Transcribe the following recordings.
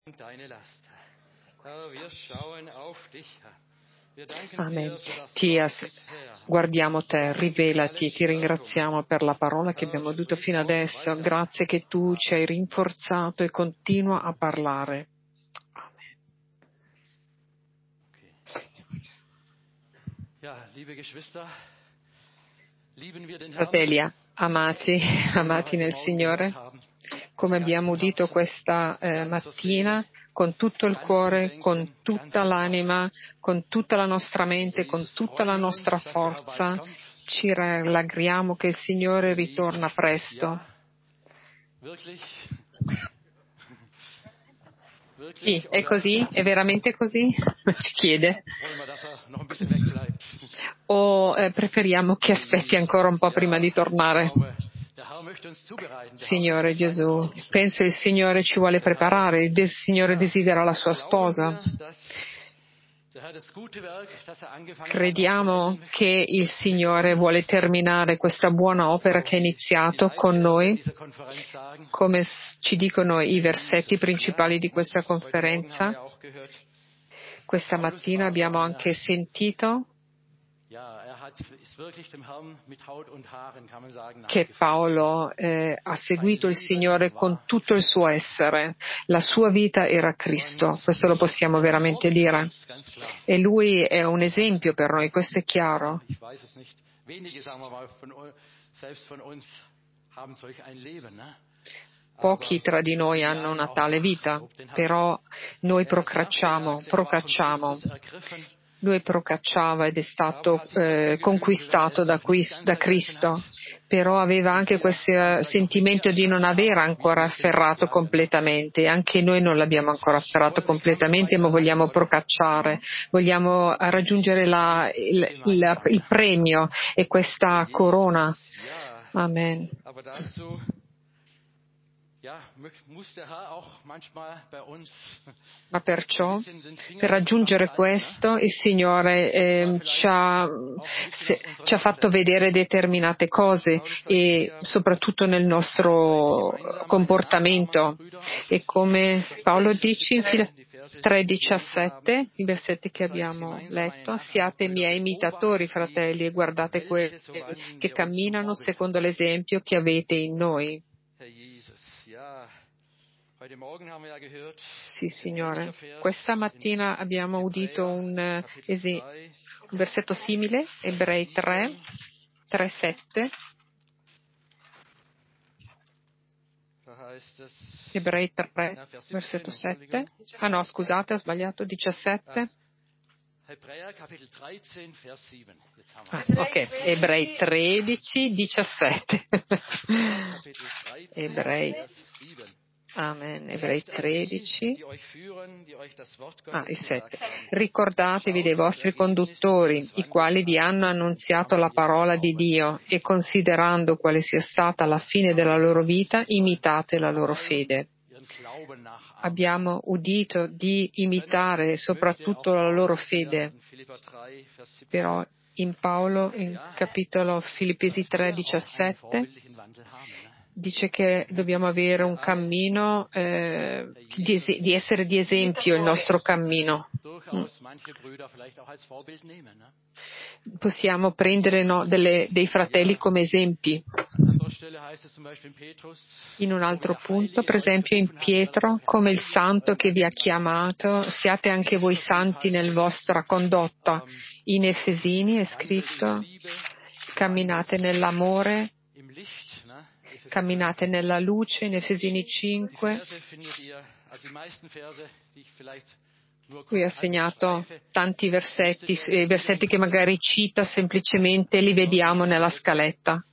Amen. Guardiamo te, rivelati, ti ringraziamo per la parola che abbiamo udito fino adesso. Grazie che tu ci hai rinforzato e continua a parlare. Fratelli, amati nel Signore, come abbiamo udito questa mattina, con tutto il cuore, con tutta l'anima, con tutta la nostra mente, con tutta la nostra forza, ci rallegriamo che il Signore ritorna presto. Sì, è così? È veramente così? Ci chiede. O preferiamo che aspetti ancora un po' prima di tornare? Signore Gesù, penso il Signore ci vuole preparare, il Signore desidera la sua sposa. Crediamo che il Signore vuole terminare questa buona opera che ha iniziato con noi, come ci dicono i versetti principali di questa conferenza. Questa mattina abbiamo anche sentito che Paolo ha seguito il Signore con tutto il suo essere. La sua vita era Cristo, questo lo possiamo veramente dire. E lui è un esempio per noi, questo è chiaro. Pochi tra di noi hanno una tale vita, però noi procacciamo. Lui procacciava ed è stato conquistato da Cristo, però aveva anche questo sentimento di non aver ancora afferrato completamente. Anche noi non l'abbiamo ancora afferrato completamente, ma vogliamo procacciare, vogliamo raggiungere il premio e questa corona. Amen. Ma perciò, per raggiungere questo, il Signore ci ha fatto vedere determinate cose e soprattutto nel nostro comportamento. E come Paolo dice in 3,17, i versetti che abbiamo letto, siate miei imitatori, fratelli, e guardate quelli che camminano secondo l'esempio che avete in noi. Sì, Signore. Questa mattina abbiamo udito un versetto simile, Ebrei 3:7. Ebrei 3, versetto 7. Ah no, scusate, ho sbagliato, 17. Ok, Ebrei 13, 17. Ebrei. Amen. Ebrei 13. Il 7. Ricordatevi dei vostri conduttori, i quali vi hanno annunziato la parola di Dio, e considerando quale sia stata la fine della loro vita, imitate la loro fede. Abbiamo udito di imitare soprattutto la loro fede, però in Paolo, in capitolo Filippesi 3:17, dice che dobbiamo avere un cammino, di essere di esempio il nostro cammino. Possiamo prendere dei fratelli come esempi. In un altro punto, per esempio in Pietro, come il santo che vi ha chiamato, siate anche voi santi nella vostra condotta. In Efesini è scritto, camminate nell'amore, camminate nella luce, in Efesini 5. Qui ha segnato tanti versetti, i versetti che magari cita semplicemente li vediamo nella scaletta.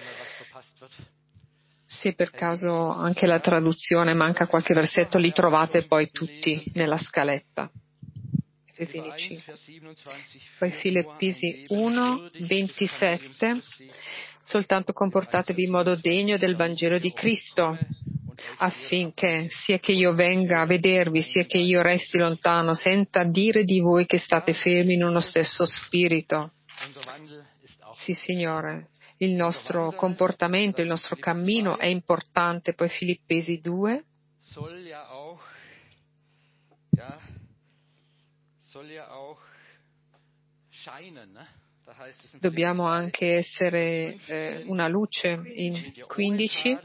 Se per caso anche la traduzione manca qualche versetto, li trovate poi tutti nella scaletta. Efesini 5. Poi Filippesi 1, 27. Soltanto comportatevi in modo degno del Vangelo di Cristo, affinché sia che io venga a vedervi, sia che io resti lontano, senta dire di voi che state fermi in uno stesso spirito. Sì, Signore, il nostro comportamento, il nostro cammino è importante. Poi Filippesi 2. Dobbiamo anche essere una luce in 15,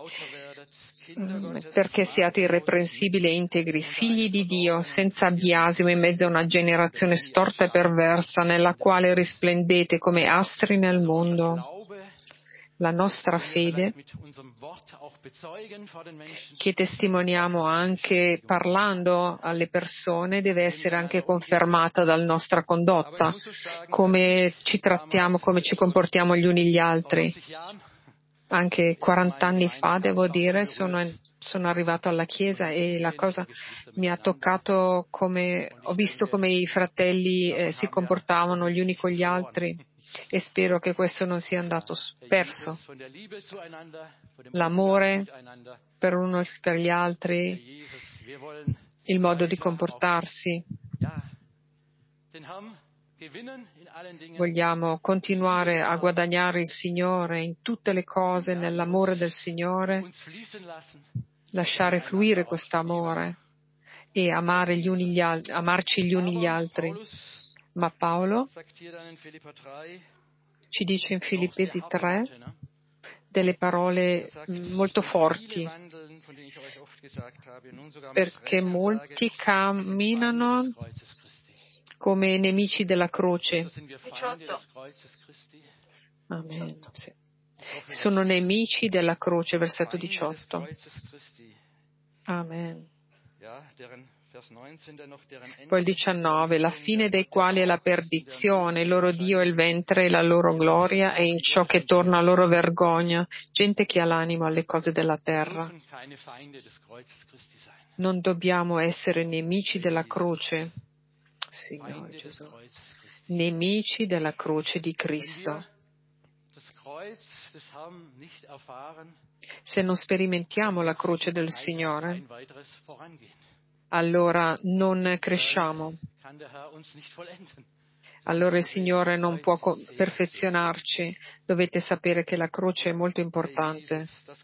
perché siate irreprensibili e integri, figli di Dio, senza biasimo in mezzo a una generazione storta e perversa, nella quale risplendete come astri nel mondo. La nostra fede, che testimoniamo anche parlando alle persone, deve essere anche confermata dalla nostra condotta, come ci trattiamo, come ci comportiamo gli uni gli altri. Anche 40 anni fa, devo dire, sono arrivato alla Chiesa e la cosa mi ha toccato ho visto come i fratelli si comportavano gli uni con gli altri. E spero che questo non sia andato perso. L'amore per uno e per gli altri, il modo di comportarsi. Vogliamo continuare a guadagnare il Signore in tutte le cose, nell'amore del Signore, lasciare fluire questo amore e amarci gli uni gli altri. Ma Paolo ci dice in Filippesi 3 delle parole molto forti, perché molti camminano come nemici della croce. 18. Amen. Sì. Sono nemici della croce, versetto 18. Amen. Poi il 19, la fine dei quali è la perdizione, il loro Dio è il ventre e la loro gloria è in ciò che torna a loro vergogna, gente che ha l'animo alle cose della terra. Non dobbiamo essere nemici della croce, Signore Gesù, nemici della croce di Cristo. Se non sperimentiamo la croce del Signore, allora non cresciamo. Allora il Signore non può perfezionarci. Dovete sapere che la croce è molto importante.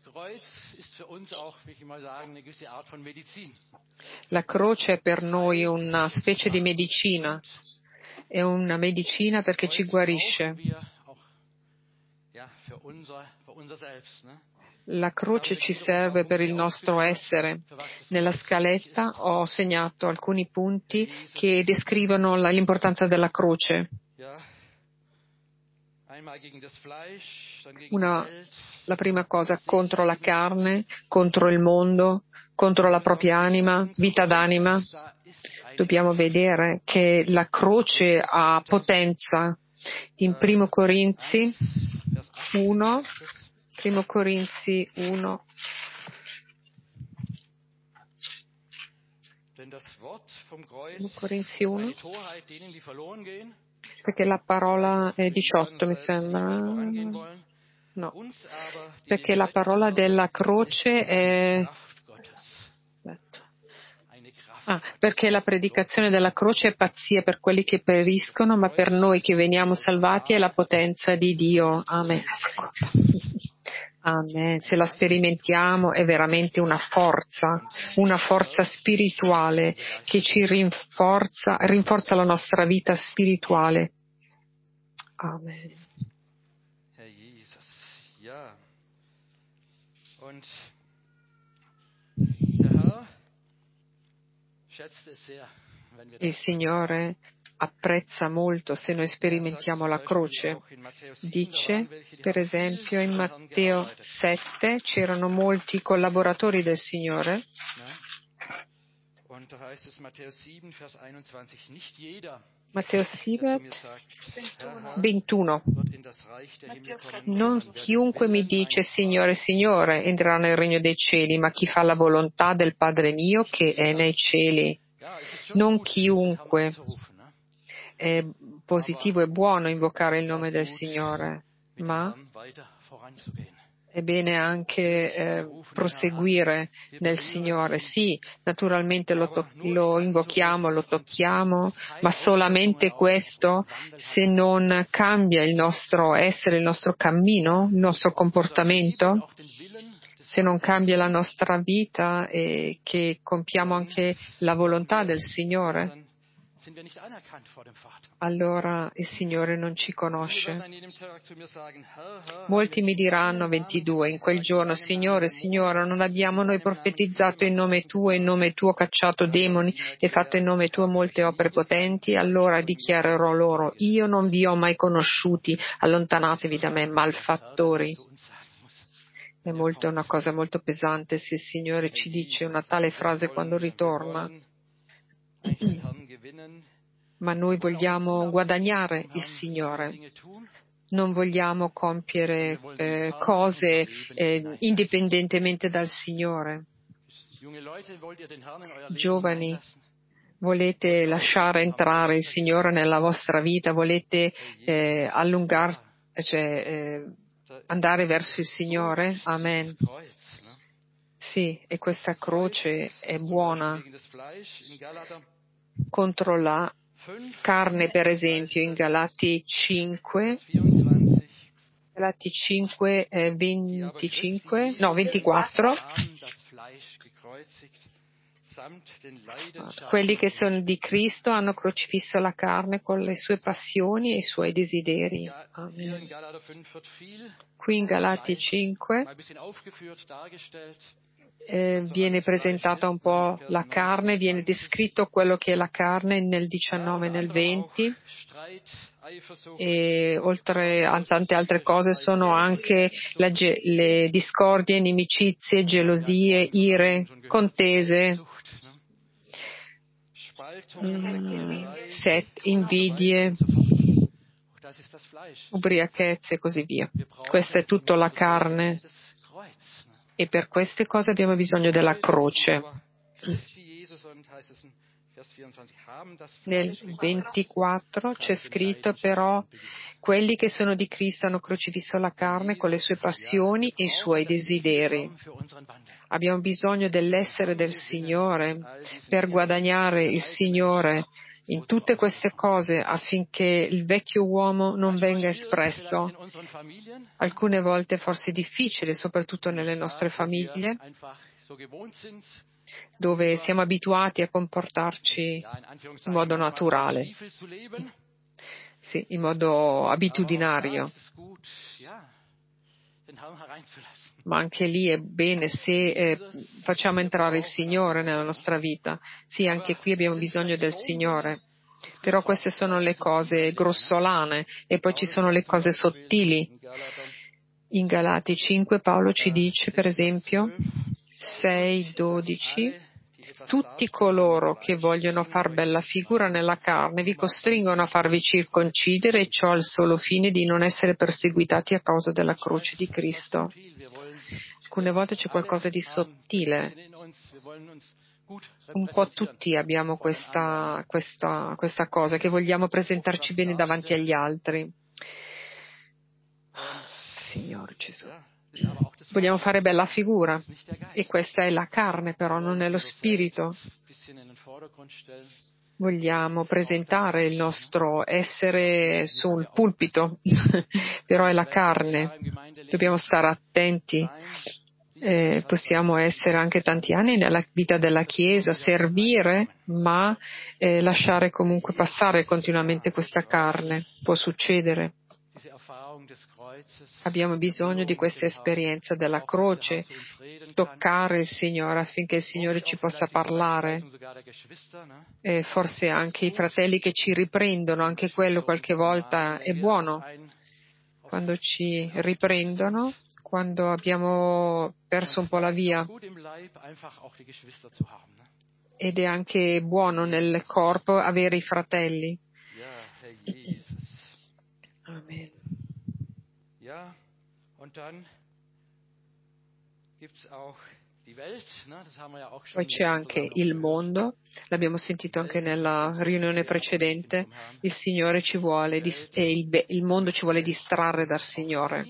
La croce è per noi una specie di medicina. È una medicina perché ci guarisce. La croce ci serve per il nostro essere. Nella scaletta ho segnato alcuni punti che descrivono l'importanza della croce. La prima cosa, contro la carne, contro il mondo, contro la propria anima, vita d'anima. Dobbiamo vedere che la croce ha potenza. In 1 Corinzi 1, 1 Corinzi 1. Corinzi 1, perché la parola è 18, mi sembra. No, perché la parola della croce è... perché la predicazione della croce è pazzia per quelli che periscono, ma per noi che veniamo salvati è la potenza di Dio. Amen. Amen. Se la sperimentiamo è veramente una forza spirituale che ci rinforza la nostra vita spirituale. Amen. Il Signore apprezza molto se noi sperimentiamo la croce. Dice, per esempio, in Matteo 7 c'erano molti collaboratori del Signore. Matteo 7, 21. Non chiunque mi dice Signore, Signore entrerà nel regno dei cieli, ma chi fa la volontà del Padre mio che è nei cieli. Non chiunque. È positivo e buono invocare il nome del Signore, ma è bene anche proseguire nel Signore. Sì, naturalmente lo invochiamo, lo tocchiamo, ma solamente questo, se non cambia il nostro essere, il nostro cammino, il nostro comportamento, se non cambia la nostra vita e che compiamo anche la volontà del Signore, allora il Signore non ci conosce. Molti mi diranno, 22, in quel giorno: Signore, Signore, non abbiamo noi profetizzato in nome Tuo cacciato demoni e fatto in nome Tuo molte opere potenti? Allora dichiarerò loro: io non vi ho mai conosciuti, allontanatevi da me, malfattori. È una cosa molto pesante se il Signore ci dice una tale frase quando ritorna. Ma noi vogliamo guadagnare il Signore, non vogliamo compiere cose indipendentemente dal Signore. Giovani, volete lasciare entrare il Signore nella vostra vita? Volete andare verso il Signore? Amen. Sì, e questa croce è buona contro la carne, per esempio, in Galati 5, 24. Quelli che sono di Cristo hanno crocifisso la carne con le sue passioni e i suoi desideri. Amen. Qui in Galati 5 viene presentata un po' la carne, viene descritto quello che è la carne nel 19 e nel 20, e oltre a tante altre cose sono anche le discordie, inimicizie, gelosie, ire, contese, invidie, ubriachezze e così via. Questa è tutta la carne. E per queste cose abbiamo bisogno della croce. Nel 24 c'è scritto però: quelli che sono di Cristo hanno crocifisso la carne con le sue passioni e i suoi desideri. Abbiamo bisogno dell'essere del Signore per guadagnare il Signore in tutte queste cose affinché il vecchio uomo non venga espresso. Alcune volte forse è difficile, soprattutto nelle nostre famiglie, dove siamo abituati a comportarci in modo naturale, sì, in modo abitudinario. Ma anche lì è bene se facciamo entrare il Signore nella nostra vita. Sì, anche qui abbiamo bisogno del Signore. Però queste sono le cose grossolane e poi ci sono le cose sottili. In Galati 5 Paolo ci dice, per esempio, 6:12, tutti coloro che vogliono far bella figura nella carne vi costringono a farvi circoncidere, e ciò al solo fine di non essere perseguitati a causa della croce di Cristo. Alcune volte c'è qualcosa di sottile. Un po' tutti abbiamo questa cosa, che vogliamo presentarci bene davanti agli altri. Signore Gesù. Vogliamo fare bella figura, e questa è la carne, però non è lo spirito. Vogliamo presentare il nostro essere sul pulpito, però è la carne. Dobbiamo stare attenti. Possiamo essere anche tanti anni nella vita della Chiesa, servire, ma lasciare comunque passare continuamente questa carne. Può succedere. Abbiamo bisogno di questa esperienza della croce, toccare il Signore affinché il Signore ci possa parlare. E forse anche i fratelli che ci riprendono, anche quello qualche volta è buono. Quando ci riprendono, quando abbiamo perso un po' la via. Ed è anche buono nel corpo avere i fratelli. Amen. Poi c'è anche il mondo, l'abbiamo sentito anche nella riunione precedente, il Signore ci vuole, il mondo ci vuole distrarre dal Signore.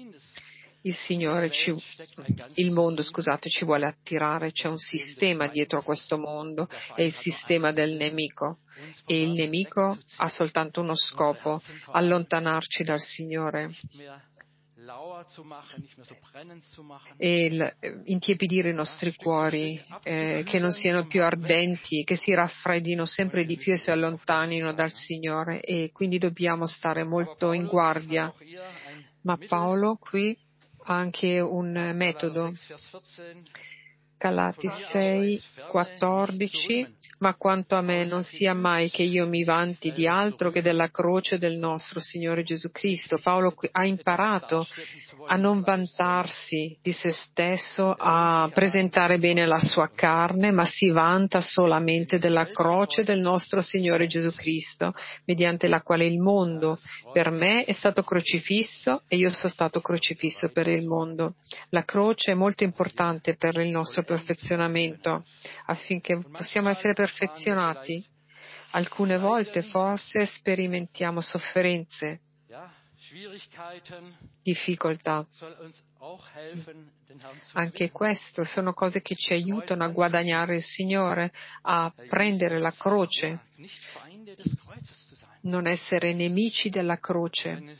Il mondo ci vuole attirare, c'è un sistema dietro a questo mondo, è il sistema del nemico. E il nemico ha soltanto uno scopo: allontanarci dal Signore. e intiepidire i nostri cuori, che non siano più ardenti, che si raffreddino sempre di più e si allontanino dal Signore, e quindi dobbiamo stare molto in guardia. Ma Paolo qui ha anche un metodo. Galati 6:14, ma quanto a me non sia mai che io mi vanti di altro che della croce del nostro Signore Gesù Cristo. Paolo ha imparato a non vantarsi di se stesso, a presentare bene la sua carne, ma si vanta solamente della croce del nostro Signore Gesù Cristo, mediante la quale il mondo per me è stato crocifisso e io sono stato crocifisso per il mondo. La croce è molto importante per il nostro perfezionamento, affinché possiamo essere perfezionati. Alcune volte forse sperimentiamo sofferenze, difficoltà. Anche questo sono cose che ci aiutano a guadagnare il Signore, a prendere la croce, non essere nemici della croce.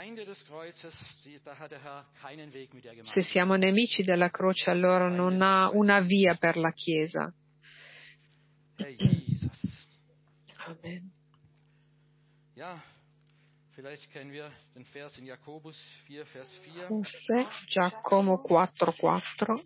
Se siamo nemici della croce, allora non ha una via per la Chiesa. Amen. Forse Giacomo 4:4.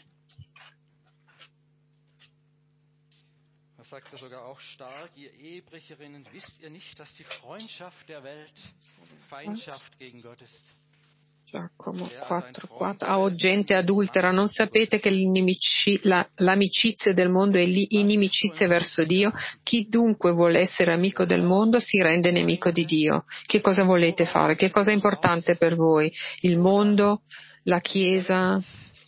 Das sagte sogar auch stark, ihr Ehebrecherinnen, wisst ihr nicht, dass die Freundschaft der Welt Feindschaft gegen Gott ist? Giacomo 4:4. O gente adultera, non sapete che l'amicizia del mondo è inimicizia verso Dio? Chi dunque vuole essere amico del mondo si rende nemico di Dio. Che cosa volete fare? Che cosa è importante per voi? Il mondo? La Chiesa?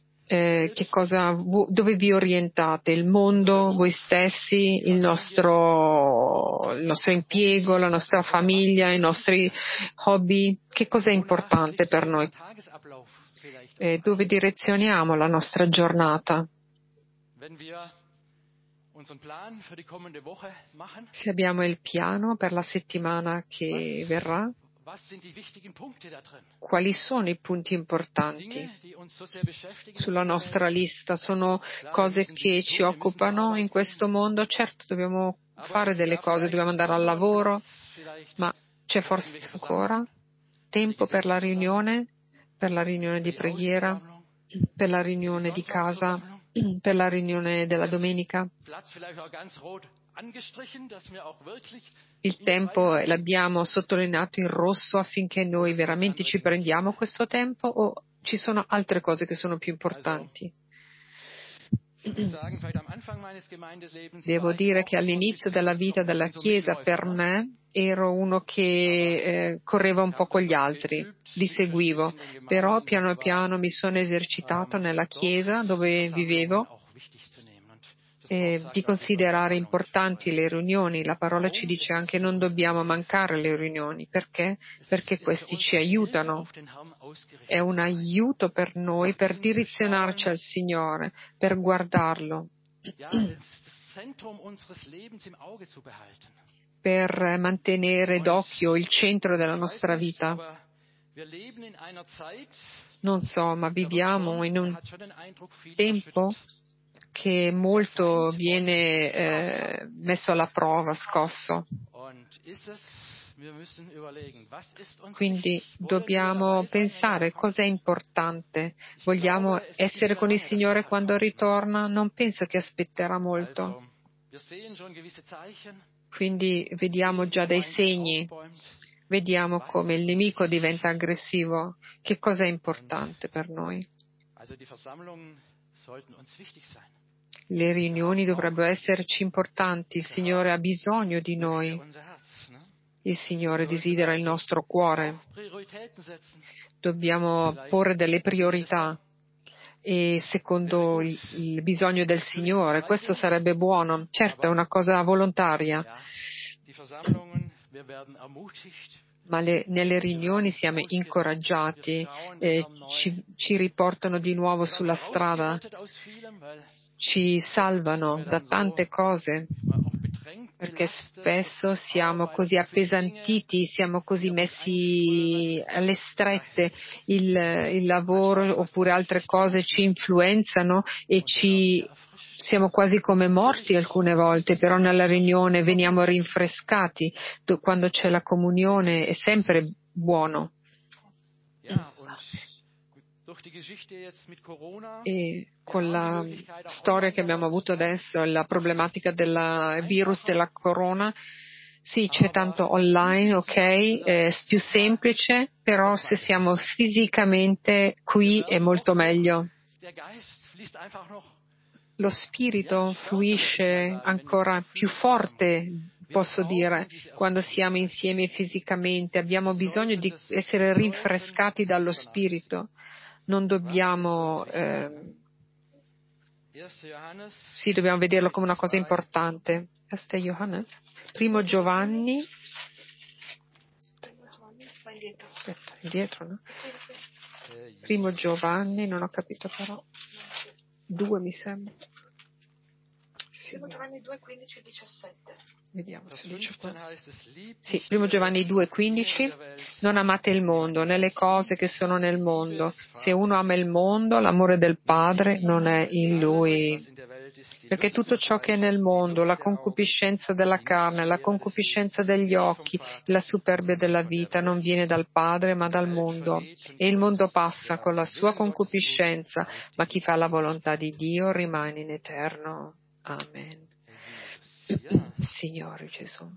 Dove vi orientate? Il mondo, voi stessi, il nostro impiego, la nostra famiglia, i nostri hobby? Che cosa è importante per noi? Dove direzioniamo la nostra giornata? Se abbiamo il piano per la settimana che verrà, quali sono i punti importanti sulla nostra lista? Sono cose che ci occupano in questo mondo. Certo, dobbiamo fare delle cose, dobbiamo andare al lavoro, ma c'è forse ancora tempo per la riunione di preghiera, per la riunione di casa, per la riunione della domenica. Il tempo l'abbiamo sottolineato in rosso affinché noi veramente ci prendiamo questo tempo, o ci sono altre cose che sono più importanti? Devo dire che all'inizio della vita della Chiesa per me ero uno che correva un po' con gli altri, li seguivo, però piano piano mi sono esercitato nella Chiesa dove vivevo di considerare importanti le riunioni. La parola ci dice anche non dobbiamo mancare le riunioni. Perché? Perché questi ci aiutano. È un aiuto per noi per direzionarci al Signore, per guardarlo, per mantenere d'occhio il centro della nostra vita. Non so, ma viviamo in un tempo che molto viene messo alla prova, scosso. Quindi dobbiamo pensare cosa è importante. Vogliamo essere con il Signore quando ritorna? Non penso che aspetterà molto. Quindi vediamo già dei segni. Vediamo come il nemico diventa aggressivo. Che cosa è importante per noi? Le riunioni dovrebbero esserci importanti. Il Signore ha bisogno di noi. Il Signore desidera il nostro cuore. Dobbiamo porre delle priorità e secondo il bisogno del Signore. Questo sarebbe buono. Certo, è una cosa volontaria. Ma nelle riunioni siamo incoraggiati, ci riportano di nuovo sulla strada, ci salvano da tante cose, perché spesso siamo così appesantiti, siamo così messi alle strette, il lavoro oppure altre cose ci influenzano e siamo quasi come morti alcune volte, però nella riunione veniamo rinfrescati, quando c'è la comunione è sempre buono. E con la storia che abbiamo avuto adesso, la problematica del virus della corona, sì, c'è tanto online, ok, è più semplice, però se siamo fisicamente qui è molto meglio. Lo spirito fluisce ancora più forte, posso dire, quando siamo insieme fisicamente. Abbiamo bisogno di essere rinfrescati dallo spirito. Non dobbiamo, dobbiamo vederlo come una cosa importante. Primo Giovanni, indietro, no? Primo Giovanni, non ho capito però. 2 mi sembra. Primo Giovanni 2, 15 e 17. Vediamo se dice qua. Sì, Primo Giovanni 2, 15. Non amate il mondo, né le cose che sono nel mondo. Se uno ama il mondo, l'amore del Padre non è in lui. Perché tutto ciò che è nel mondo, la concupiscenza della carne, la concupiscenza degli occhi, la superbia della vita, non viene dal Padre ma dal mondo. E il mondo passa con la sua concupiscenza, ma chi fa la volontà di Dio rimane in eterno. Amen. Signore Gesù.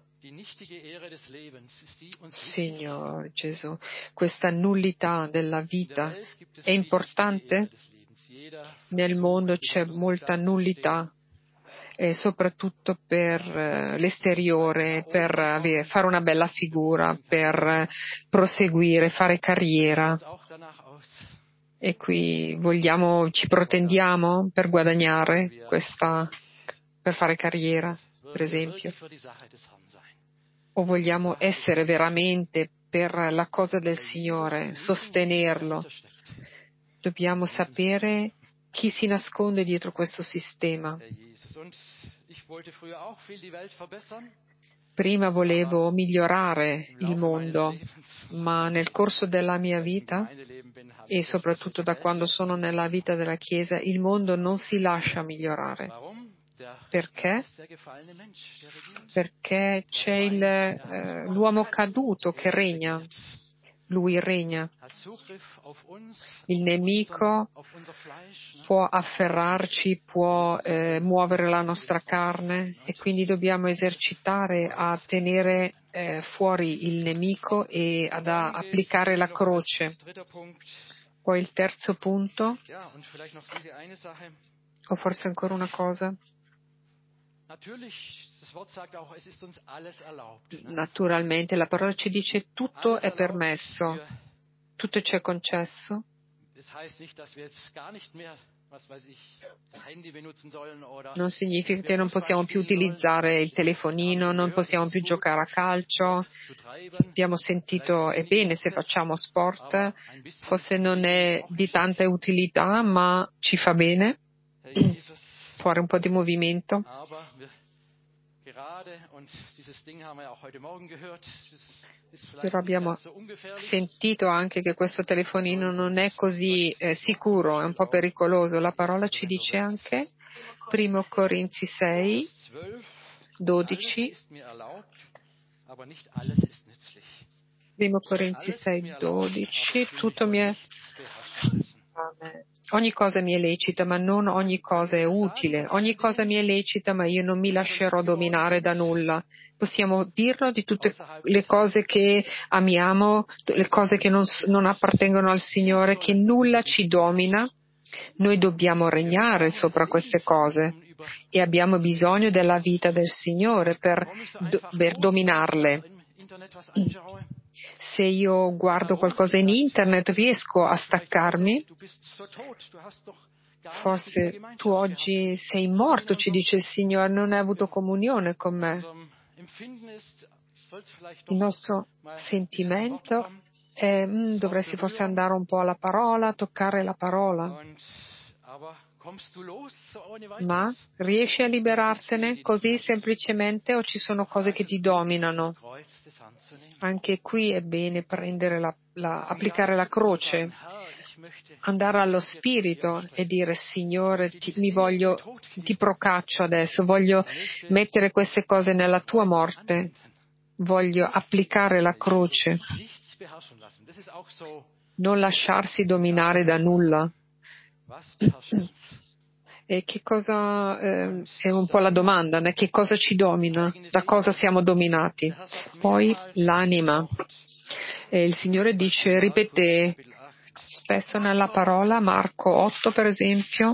Signore Gesù, questa nullità della vita è importante? Nel mondo c'è molta nullità, soprattutto per l'esteriore, per fare una bella figura, per proseguire, fare carriera. E qui ci protendiamo per guadagnare per fare carriera, per esempio. O vogliamo essere veramente per la cosa del Signore, sostenerlo. Dobbiamo sapere chi si nasconde dietro questo sistema. Prima volevo migliorare il mondo, ma nel corso della mia vita e soprattutto da quando sono nella vita della Chiesa, il mondo non si lascia migliorare. Perché? Perché c'è l'uomo caduto che regna. Lui regna. Il nemico può afferrarci, può muovere la nostra carne e quindi dobbiamo esercitare a tenere fuori il nemico e ad applicare la croce. Poi il terzo punto, o forse ancora una cosa. Naturalmente la parola ci dice tutto è permesso, tutto ci è concesso. Non significa che non possiamo più utilizzare il telefonino, non possiamo più giocare a calcio. Abbiamo sentito, è bene se facciamo sport, forse non è di tanta utilità, ma ci fa bene fare un po' di movimento. Però abbiamo sentito anche che questo telefonino non è così sicuro, è un po' pericoloso. La parola ci dice anche, 1 Corinzi 6, 12, 1 Corinzi 6, 12, tutto mi è... Ogni cosa mi è lecita, ma non ogni cosa è utile. Ogni cosa mi è lecita, ma io non mi lascerò dominare da nulla. Possiamo dirlo di tutte le cose che amiamo, le cose che non appartengono al Signore, che nulla ci domina. Noi dobbiamo regnare sopra queste cose e abbiamo bisogno della vita del Signore per dominarle. Se io guardo qualcosa in internet riesco a staccarmi. Forse tu oggi sei morto, ci dice il Signore, non hai avuto comunione con me. Il nostro sentimento è dovresti forse andare un po' alla parola, toccare la parola. Ma riesci a liberartene così semplicemente o ci sono cose che ti dominano? Anche qui è bene prendere applicare la croce, andare allo Spirito e dire: Signore, ti procaccio adesso, voglio mettere queste cose nella tua morte, voglio applicare la croce, non lasciarsi dominare da nulla. E che cosa è un po' la domanda, né? Che cosa ci domina? Da cosa siamo dominati? Poi l'anima. E il Signore dice, ripete spesso nella parola, Marco 8 per esempio,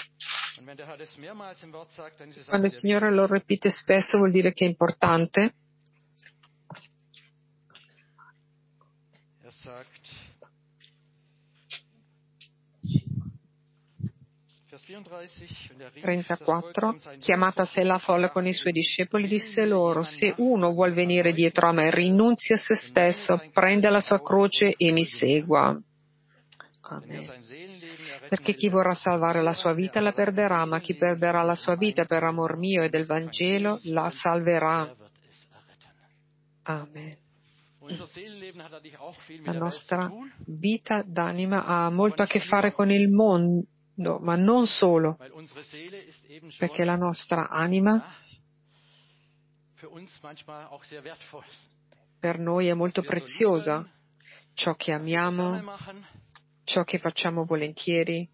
quando il Signore lo ripete spesso vuol dire che è importante. Vers 34. Chiamata a sé la folla con i suoi discepoli, disse loro: se uno vuol venire dietro a me, rinunzi a se stesso, prenda la sua croce e mi segua. Amen. Perché chi vorrà salvare la sua vita la perderà, ma chi perderà la sua vita per amor mio e del Vangelo la salverà. Amen. La nostra vita d'anima ha molto a che fare con il mondo, ma non solo, perché la nostra anima per noi è molto preziosa, ciò che amiamo, ciò che facciamo volentieri.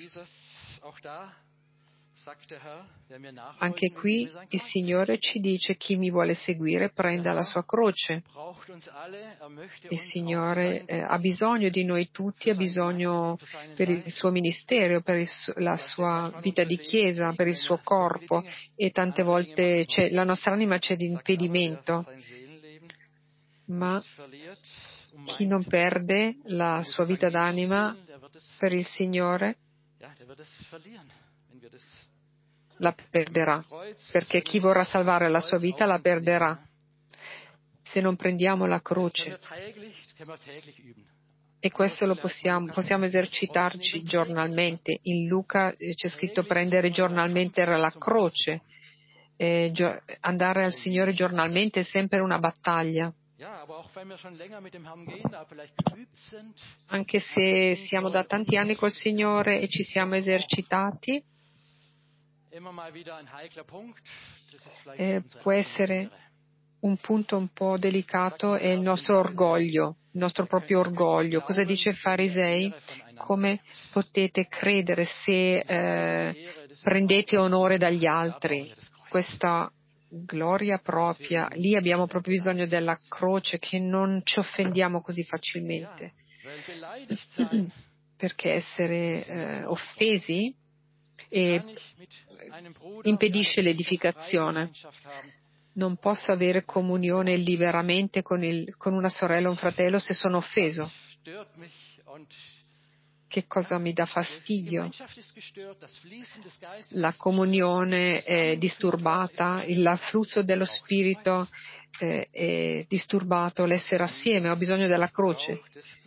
Anche qui il Signore ci dice: chi mi vuole seguire prenda la sua croce. Il Signore ha bisogno di noi tutti, ha bisogno per il suo ministero, per la sua vita di chiesa, per il suo corpo, e tante volte la nostra anima c'è di impedimento. Ma chi non perde la sua vita d'anima per il Signore la perderà, perché chi vorrà salvare la sua vita la perderà. Se non prendiamo la croce, e questo lo possiamo esercitarci giornalmente. In Luca c'è scritto prendere giornalmente la croce, andare al Signore giornalmente è sempre una battaglia. Anche se siamo da tanti anni col Signore e ci siamo esercitati, può essere un punto un po' delicato è il nostro orgoglio, il nostro proprio orgoglio. Cosa dice Farisei? Come potete credere se prendete onore dagli altri? Questa gloria propria, lì abbiamo proprio bisogno della croce, che non ci offendiamo così facilmente. Perché essere offesi impedisce l'edificazione. Non posso avere comunione liberamente con una sorella o un fratello se sono offeso. Che cosa mi dà fastidio? La comunione è disturbata, il flusso dello Spirito è disturbato, l'essere assieme. Ho bisogno della croce.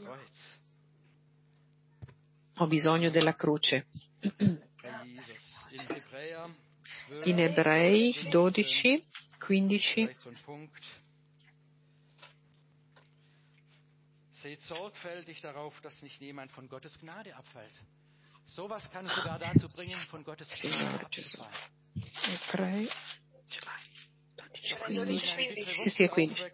Ho bisogno della croce. In Ebrei 12, 15. Seht sorgfältig darauf, dass nicht jemand von Gottes Gnade abfällt. Sowas kann sogar dazu bringen, von Gottes Gnade abzufallen. Ebrei 15.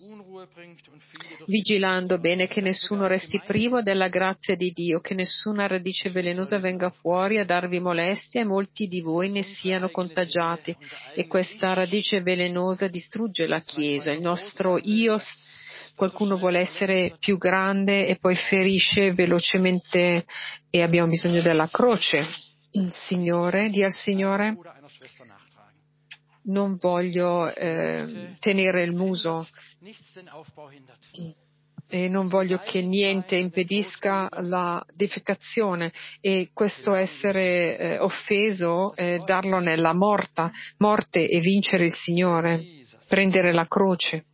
Vigilando bene che nessuno resti privo della grazia di Dio, che nessuna radice velenosa venga fuori a darvi molestia e molti di voi ne siano contagiati. E questa radice velenosa distrugge la Chiesa, il nostro io. Qualcuno vuole essere più grande e poi ferisce velocemente, e abbiamo bisogno della croce. Signore, di al Signore: non voglio tenere il muso e non voglio che niente impedisca la defecazione, e questo essere offeso, darlo nella morte e vincere il Signore, prendere la croce.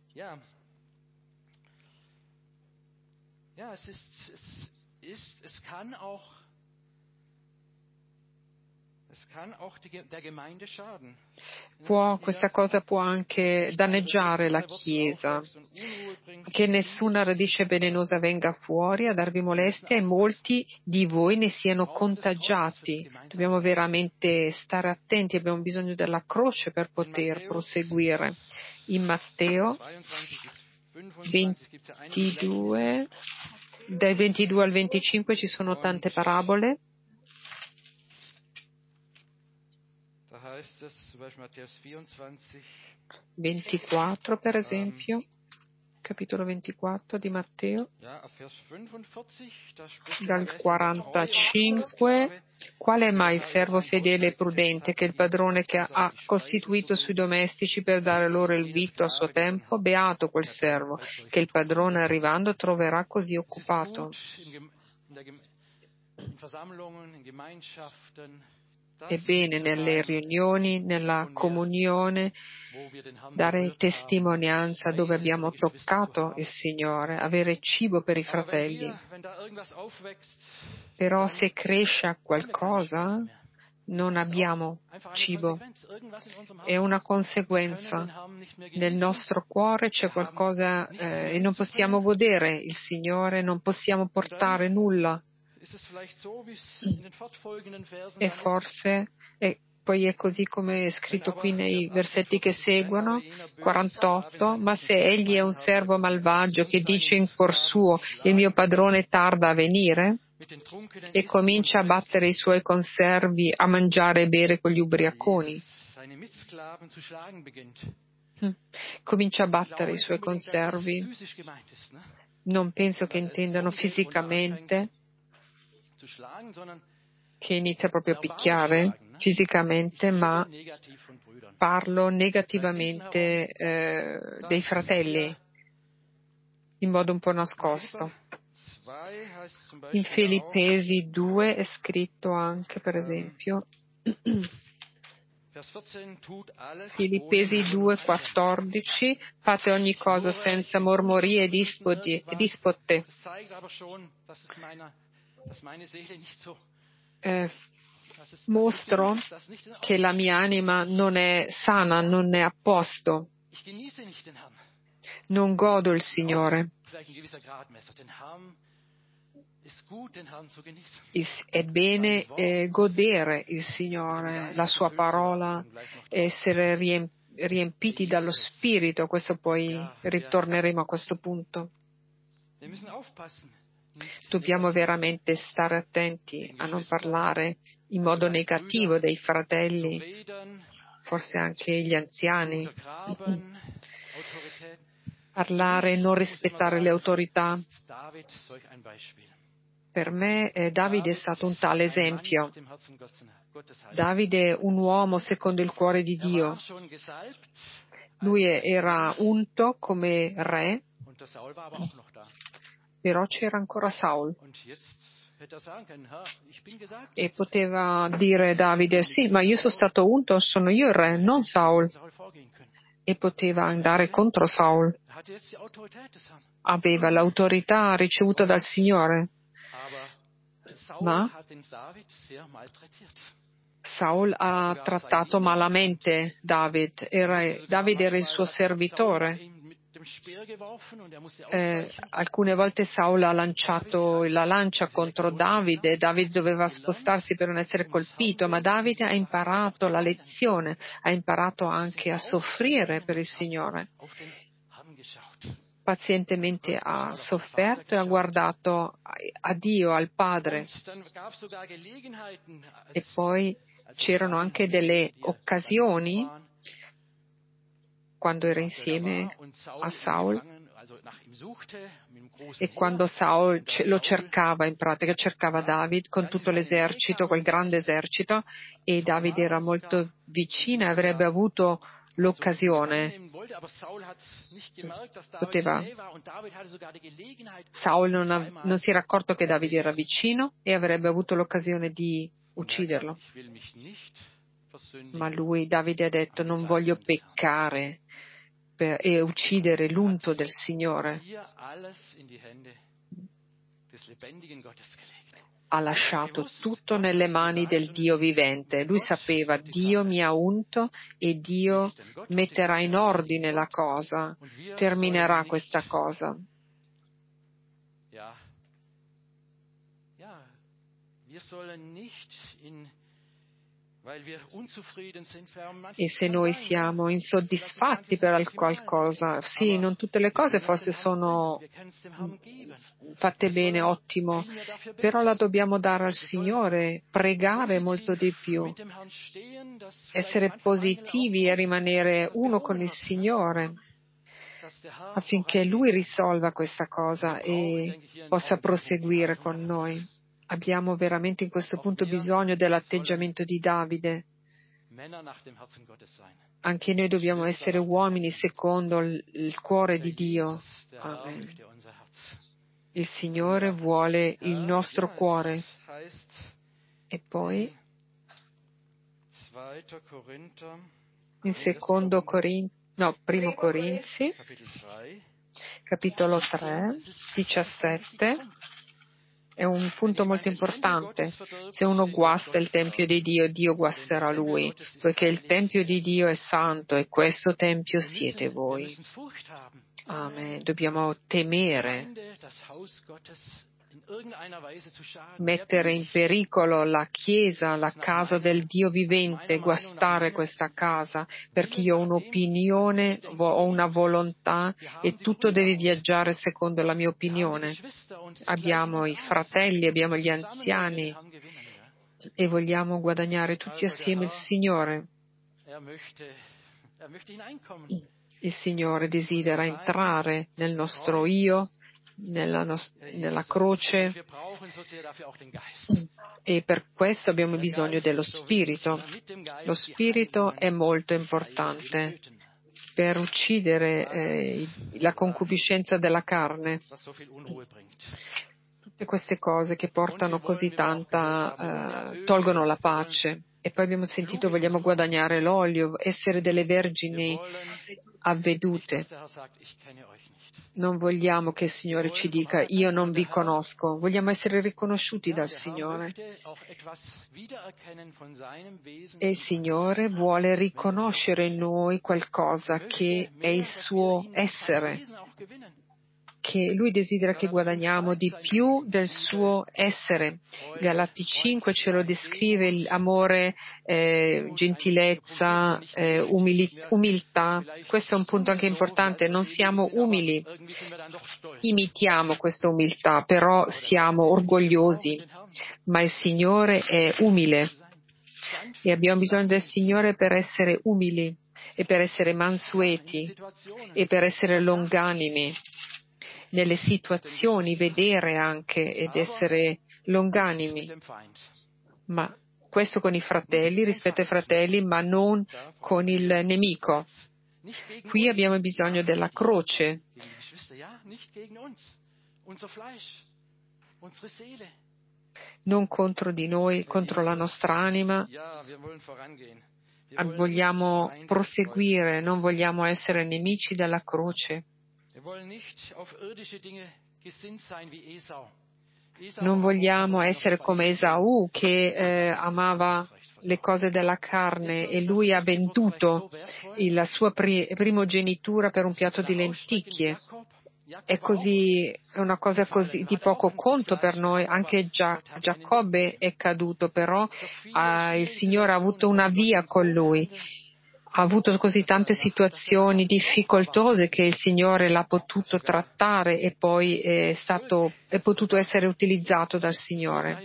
Questa cosa può anche danneggiare la Chiesa. Che nessuna radice velenosa venga fuori a darvi molestia e molti di voi ne siano contagiati. Dobbiamo veramente stare attenti, abbiamo bisogno della croce per poter proseguire. In Matteo 22, dai 22 al 25 ci sono tante parabole. 24 per esempio, capitolo 24 di Matteo, dal 45, qual è mai il servo fedele e prudente che il padrone che ha costituito sui domestici per dare loro il vitto a suo tempo? Beato quel servo che il padrone arrivando troverà così occupato. È bene nelle riunioni, nella comunione, dare testimonianza dove abbiamo toccato il Signore, avere cibo per i fratelli. Però se cresce qualcosa, non abbiamo cibo. È una conseguenza. Nel nostro cuore c'è qualcosa e non possiamo godere il Signore, non possiamo portare nulla. E forse, poi è così come è scritto qui nei versetti che seguono, 48, ma se egli è un servo malvagio che dice in cuor suo, il mio padrone tarda a venire, e comincia a battere i suoi conservi, a mangiare e bere con gli ubriaconi. Comincia a battere i suoi conservi. Non penso che intendano fisicamente, che inizia proprio a picchiare fisicamente, ma parlo negativamente dei fratelli in modo un po' nascosto. In Filippesi 2 è scritto anche, per esempio, Filippesi 2,14, fate ogni cosa senza mormorie e dispotte. Mostro che la mia anima non è sana, non è a posto. Non godo il Signore. È bene godere il Signore, la Sua parola, essere riempiti dallo Spirito. Questo poi ritorneremo a questo punto. Dobbiamo veramente stare attenti a non parlare in modo negativo dei fratelli, forse anche gli anziani. Parlare e non rispettare le autorità. Per me Davide è stato un tale esempio. Davide è un uomo secondo il cuore di Dio. Lui era unto come re, però c'era ancora Saul. E poteva dire Davide, sì, ma io sono stato unto, sono io il re, non Saul. E poteva andare contro Saul. Aveva l'autorità ricevuta dal Signore. Ma Saul ha trattato malamente David. David era il suo servitore. Alcune volte Saul ha lanciato la lancia contro Davide. David doveva spostarsi per non essere colpito, ma Davide ha imparato la lezione, ha imparato anche a soffrire per il Signore. Pazientemente ha sofferto e ha guardato a Dio, al Padre. E poi c'erano anche delle occasioni quando era insieme a Saul e quando Saul lo cercava, in pratica cercava David con tutto l'esercito, quel grande esercito, e David era molto vicino e avrebbe avuto l'occasione. Saul non si era accorto che Davide era vicino e avrebbe avuto l'occasione di ucciderlo. Ma Davide ha detto: non voglio peccare e uccidere l'unto del Signore. ha lasciato tutto nelle mani del Dio vivente. Lui sapeva, Dio mi ha unto e Dio metterà in ordine la cosa, terminerà questa cosa. E se noi siamo insoddisfatti per qualcosa, sì, non tutte le cose forse sono fatte bene, ottimo, però la dobbiamo dare al Signore, pregare molto di più, essere positivi e rimanere uno con il Signore, affinché Lui risolva questa cosa e possa proseguire con noi. Abbiamo veramente in questo punto bisogno dell'atteggiamento di Davide. Anche noi dobbiamo essere uomini secondo il cuore di Dio. Amen. Il Signore vuole il nostro cuore. E poi in Primo Corinzi, capitolo 3, 17. È un punto molto importante. Se uno guasta il Tempio di Dio, Dio guasterà lui, poiché il Tempio di Dio è santo e questo Tempio siete voi. Amen. Dobbiamo temere, mettere in pericolo la Chiesa, la casa del Dio vivente, guastare questa casa, perché io ho un'opinione, ho una volontà e tutto deve viaggiare secondo la mia opinione. Abbiamo i fratelli, abbiamo gli anziani e vogliamo guadagnare tutti assieme il Signore. Il Signore desidera entrare nel nostro io, nella croce, e per questo abbiamo bisogno dello Spirito. Lo Spirito è molto importante per uccidere la concupiscenza della carne. Tutte queste cose che portano così tolgono la pace. E poi abbiamo sentito, vogliamo guadagnare l'olio, essere delle vergini avvedute. Non vogliamo che il Signore ci dica, io non vi conosco. Vogliamo essere riconosciuti dal Signore. E il Signore vuole riconoscere in noi qualcosa che è il suo essere, che Lui desidera che guadagniamo di più del suo essere. Galati 5 ce lo descrive, l'amore, gentilezza, umiltà. Questo è un punto anche importante, non siamo umili, imitiamo questa umiltà, però siamo orgogliosi, ma il Signore è umile e abbiamo bisogno del Signore per essere umili e per essere mansueti e per essere longanimi nelle situazioni, vedere anche ed essere longanimi, ma questo con i fratelli, rispetto ai fratelli, ma non con il nemico. Qui abbiamo bisogno della croce. Non contro di noi, contro la nostra anima. Vogliamo proseguire, non vogliamo essere nemici della croce. Non vogliamo essere come Esaù che amava le cose della carne e lui ha venduto la sua primogenitura per un piatto di lenticchie. È una cosa così di poco conto per noi. Anche Giacobbe è caduto, però il Signore ha avuto una via con lui. Ha avuto così tante situazioni difficoltose che il Signore l'ha potuto trattare e poi è potuto essere utilizzato dal Signore.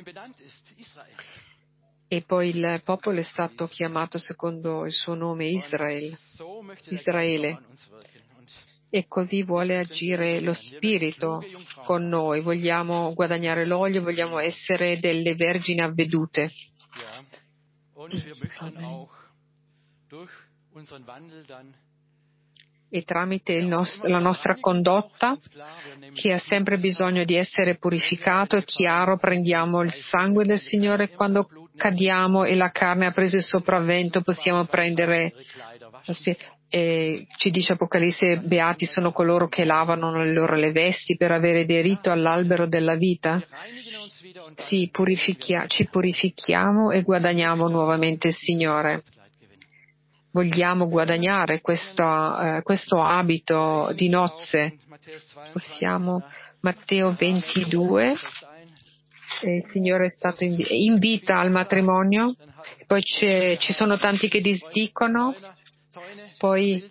E poi il popolo è stato chiamato secondo il suo nome Israele. E così vuole agire lo Spirito con noi. Vogliamo guadagnare l'olio, vogliamo essere delle vergini avvedute. Amen. E tramite la nostra condotta, che ha sempre bisogno di essere purificato, è chiaro, prendiamo il sangue del Signore quando cadiamo e la carne ha preso il sopravvento, possiamo prendere ci dice Apocalisse, beati sono coloro che lavano le loro vesti per avere diritto all'albero della vita. ci purifichiamo e guadagniamo nuovamente il Signore. Vogliamo guadagnare questo abito di nozze. Possiamo, Matteo 22, il Signore è stato invita al matrimonio, poi ci sono tanti che disdicono, poi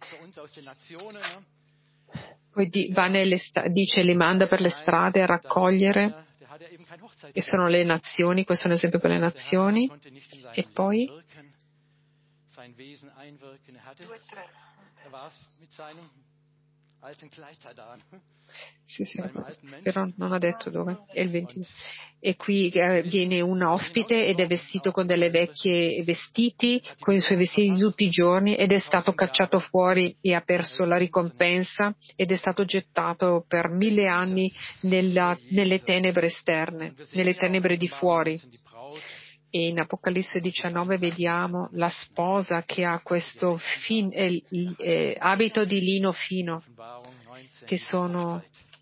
dice li manda per le strade a raccogliere, e sono le nazioni, questo è un esempio per le nazioni, e poi sì, però non ha detto dove. È il 22. E qui viene un ospite ed è vestito con delle vecchie vestiti, con i suoi vestiti di tutti i giorni, ed è stato cacciato fuori e ha perso la ricompensa ed è stato gettato per 1000 anni nelle tenebre esterne, nelle tenebre di fuori. E in Apocalisse 19 vediamo la sposa che ha questo abito di lino fino, che sono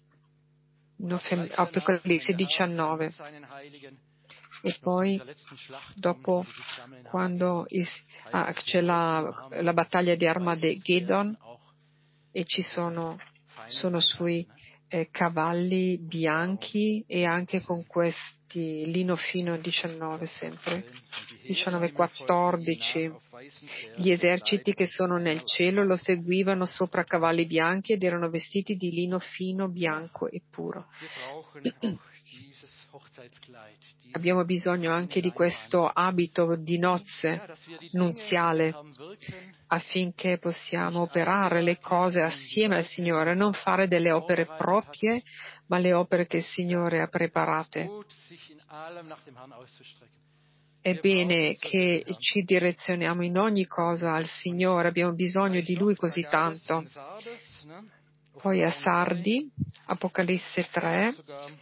Apocalisse 19. E poi dopo, quando c'è la battaglia di Armageddon, e sono sui cavalli bianchi, e anche con questi lino fino 19 sempre. 19:14. Gli eserciti che sono nel cielo lo seguivano sopra cavalli bianchi ed erano vestiti di lino fino, bianco e puro. Abbiamo bisogno anche di questo abito di nozze nuziale, affinché possiamo operare le cose assieme al Signore, non fare delle opere proprie, ma le opere che il Signore ha preparate. È bene che ci direzioniamo in ogni cosa al Signore, abbiamo bisogno di Lui così tanto. Poi a Sardi, Apocalisse 3,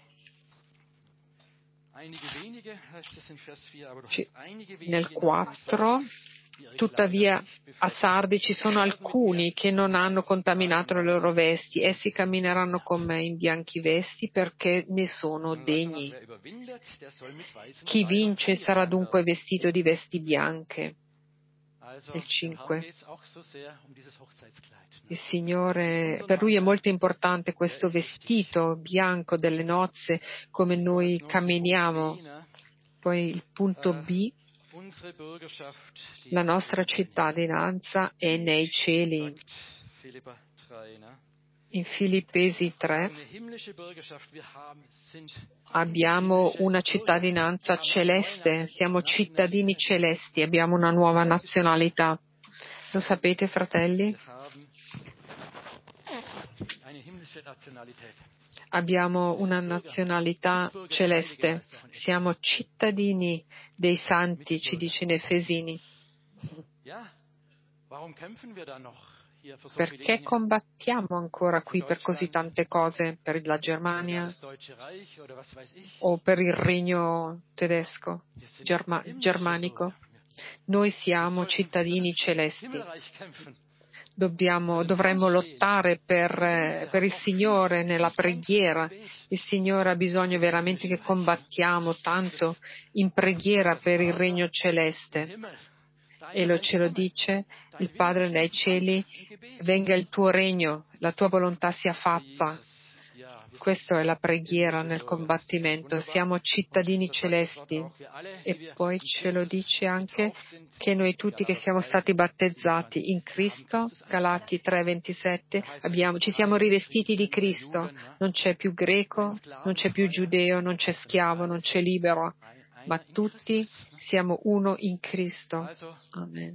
nel 4, tuttavia a Sardi ci sono alcuni che non hanno contaminato le loro vesti, essi cammineranno con me in bianchi vesti perché ne sono degni. Chi vince sarà dunque vestito di vesti bianche. Il 5. Il Signore, per Lui è molto importante questo vestito bianco delle nozze, come noi camminiamo. Poi il punto B, la nostra cittadinanza è nei cieli. In Filippesi 3 abbiamo una cittadinanza celeste, siamo cittadini celesti, abbiamo una nuova nazionalità. Lo sapete, fratelli? Abbiamo una nazionalità celeste, siamo cittadini dei santi, ci dice in Efesini. Perché combattiamo ancora qui per così tante cose, per la Germania o per il regno tedesco, germanico? Noi siamo cittadini celesti. Dovremmo lottare per il Signore nella preghiera. Il Signore ha bisogno veramente che combattiamo tanto in preghiera per il regno celeste. E ce lo dice il Padre nei cieli: venga il tuo regno, la tua volontà sia fatta. Questa è la preghiera nel combattimento. Siamo cittadini celesti. E poi ce lo dice anche che noi tutti che siamo stati battezzati in Cristo, Galati 3:27, ci siamo rivestiti di Cristo. Non c'è più greco, non c'è più giudeo, non c'è schiavo, non c'è libero, ma tutti siamo uno in Cristo. Amen.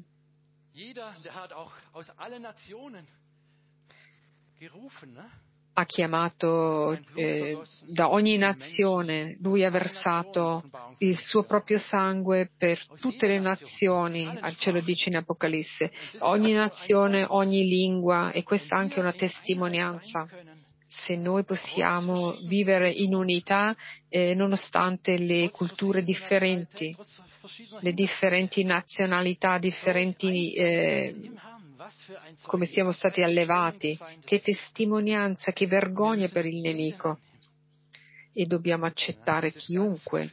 Ha chiamato da ogni nazione, Lui ha versato il suo proprio sangue per tutte le nazioni, ce lo dice in Apocalisse, ogni nazione, ogni lingua, e questa è anche una testimonianza. Se noi possiamo vivere in unità nonostante le culture differenti, le differenti nazionalità, differenti come siamo stati allevati, che testimonianza, che vergogna per il nemico. e dobbiamo accettare chiunque.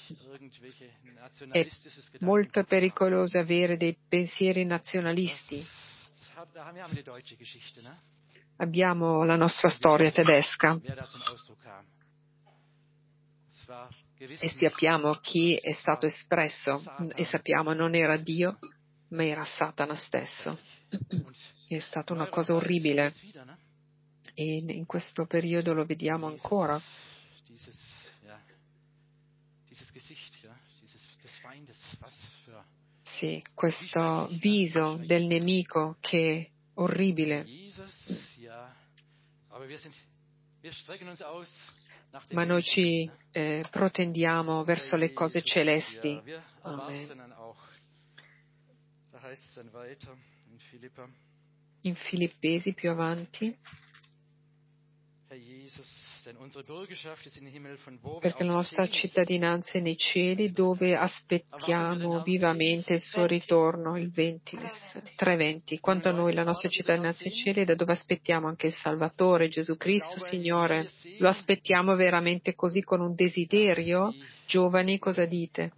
È molto pericoloso avere dei pensieri nazionalisti. Abbiamo la nostra storia tedesca e sappiamo chi è stato espresso e sappiamo non era Dio ma era Satana stesso. È stata una cosa orribile e in questo periodo lo vediamo ancora. Sì, questo viso del nemico che è orribile. Ma noi ci protendiamo verso le cose celesti. Amen. In Filippesi più avanti, perché la nostra cittadinanza è nei cieli, dove aspettiamo vivamente il suo ritorno, il 3:20. Quanto a noi, la nostra cittadinanza è nei cieli, da dove aspettiamo anche il Salvatore, Gesù Cristo, Signore. Lo aspettiamo veramente così, con un desiderio? Giovani, cosa dite?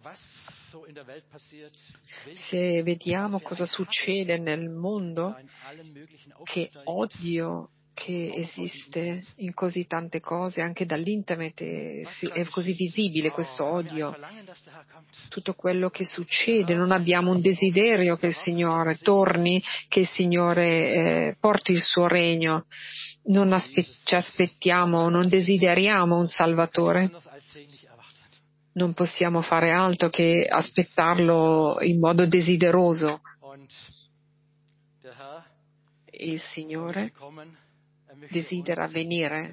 Se vediamo cosa succede nel mondo, che odio che esiste in così tante cose, anche dall'internet è così visibile questo odio, tutto quello che succede, non abbiamo un desiderio che il Signore torni, che il Signore porti il suo regno, ci aspettiamo, non desideriamo un Salvatore. Non possiamo fare altro che aspettarlo in modo desideroso. Il Signore desidera venire,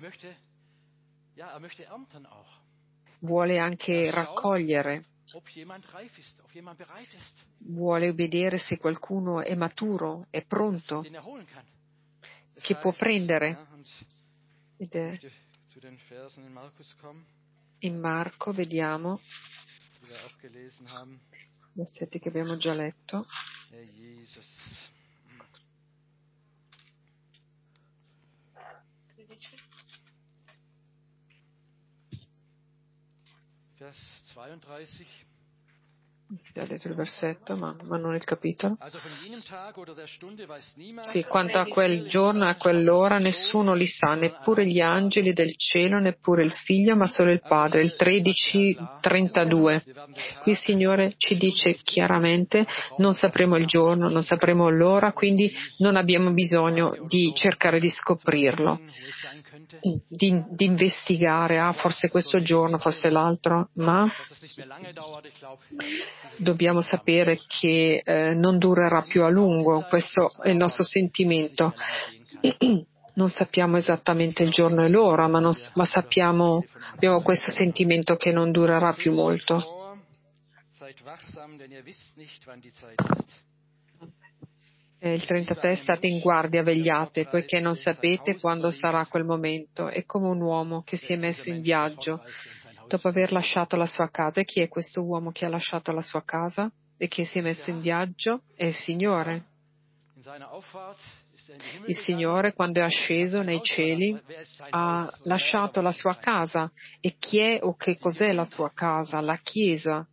vuole anche raccogliere, vuole vedere se qualcuno è maturo, è pronto, che può prendere. In Marco vediamo versetti che abbiamo già letto. Vers 32. Ha detto il versetto, ma non il capitolo. Sì, quanto a quel giorno e a quell'ora nessuno li sa, neppure gli angeli del cielo, neppure il Figlio, ma solo il Padre. Il 13:32. Qui il Signore ci dice chiaramente: non sapremo il giorno, non sapremo l'ora, quindi non abbiamo bisogno di cercare di scoprirlo, di investigare, forse questo giorno, forse l'altro, ma dobbiamo sapere che non durerà più a lungo. Questo è il nostro sentimento. Non sappiamo esattamente il giorno e l'ora, ma abbiamo questo sentimento che non durerà più molto. Il 33: state in guardia, vegliate, poiché non sapete quando sarà quel momento. È come un uomo che si è messo in viaggio dopo aver lasciato la sua casa. E chi è questo uomo che ha lasciato la sua casa e che si è messo in viaggio? È il Signore. Il Signore, quando è asceso nei cieli, ha lasciato la sua casa. E chi è o che cos'è la sua casa? La Chiesa.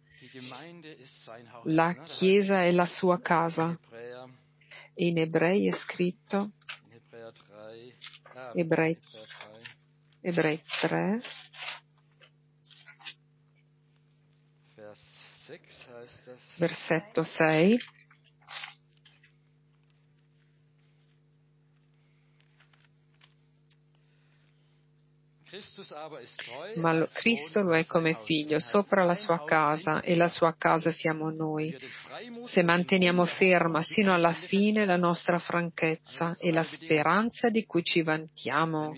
La Chiesa è la sua casa. In Ebrei è scritto, Ebrei 3, versetto 6. Ma Cristo lo è come figlio sopra la sua casa, e la sua casa siamo noi. Se manteniamo ferma sino alla fine la nostra franchezza e la speranza di cui ci vantiamo,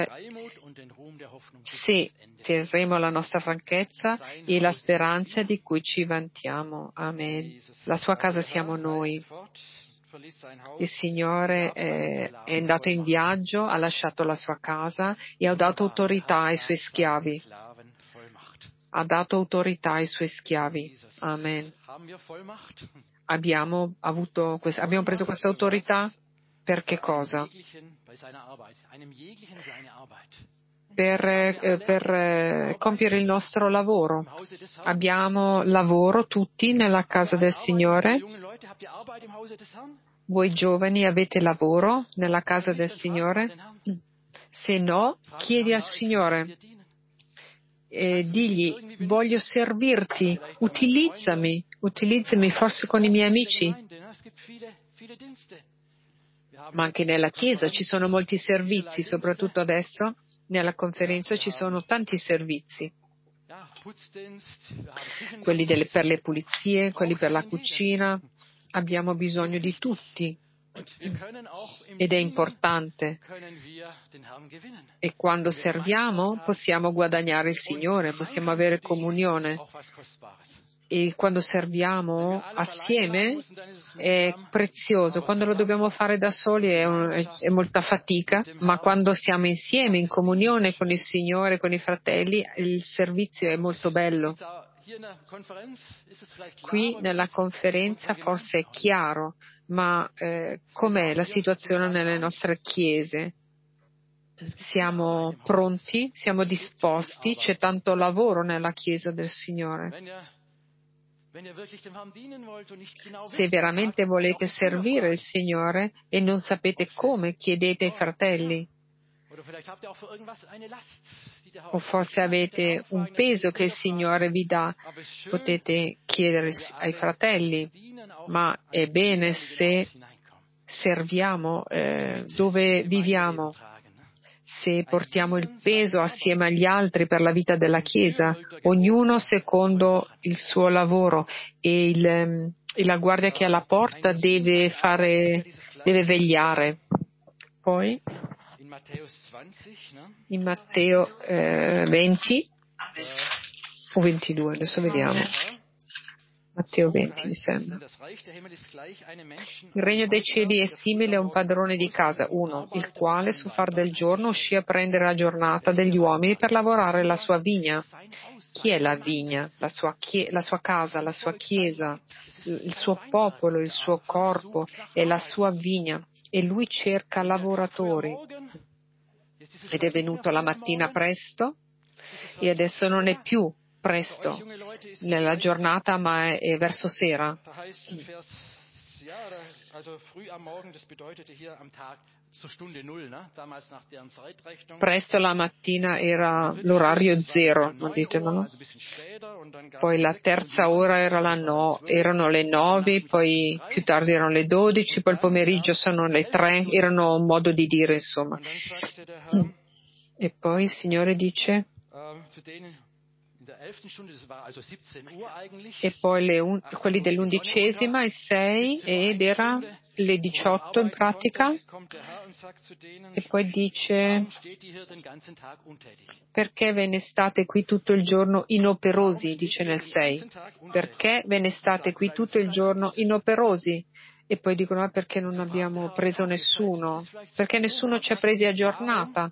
se terremo la nostra franchezza e la speranza di cui ci vantiamo. Amen. La sua casa siamo noi. Il Signore è andato in viaggio, ha lasciato la sua casa e ha dato autorità ai suoi schiavi. Ha dato autorità ai suoi schiavi. Amen. Abbiamo preso questa autorità per che cosa? per compiere il nostro lavoro. Abbiamo lavoro tutti nella casa del Signore. Voi giovani avete lavoro nella casa del Signore? Se no, chiedi al Signore. Digli, voglio servirti, utilizzami forse con i miei amici. Ma anche nella Chiesa ci sono molti servizi, soprattutto adesso nella conferenza ci sono tanti servizi. Quelli per le pulizie, quelli per la cucina. Abbiamo bisogno di tutti. Ed è importante. E quando serviamo possiamo guadagnare il Signore, possiamo avere comunione. E quando serviamo assieme è prezioso. Quando lo dobbiamo fare da soli è molta fatica, ma quando siamo insieme in comunione con il Signore, con i fratelli, il servizio è molto bello. Qui nella conferenza forse è chiaro, ma com'è la situazione nelle nostre chiese? Siamo pronti? Siamo disposti? C'è tanto lavoro nella Chiesa del Signore. Se veramente volete servire il Signore e non sapete come, chiedete ai fratelli. O forse avete un peso che il Signore vi dà, potete chiedere ai fratelli, ma è bene se serviamo dove viviamo, se portiamo il peso assieme agli altri per la vita della Chiesa, ognuno secondo il suo lavoro e la guardia che è alla porta deve vegliare. Poi in Matteo 20 o 22, adesso vediamo. Matteo 20 mi sembra. Il regno dei cieli è simile a un padrone di casa, uno, il quale sul far del giorno uscì a prendere la giornata degli uomini per lavorare la sua vigna. Chi è la vigna? La sua casa, la sua chiesa, il suo popolo, il suo corpo e la sua vigna. E lui cerca lavoratori. Ed è venuto la mattina presto e adesso non è più presto nella giornata, ma è verso sera. Presto la mattina era l'orario zero, non ditemelo. Poi la terza ora erano le 9, poi più tardi erano le 12, poi il pomeriggio sono le 3, erano un modo di dire, insomma. E poi il Signore dice, e poi quelli dell'11ª e 6, ed era le 18 in pratica, e poi dice, perché ve ne state qui tutto il giorno inoperosi, dice nel 6, perché ve ne state qui tutto il giorno inoperosi? E poi dicono, ma perché non abbiamo preso nessuno? Perché nessuno ci ha presi a giornata?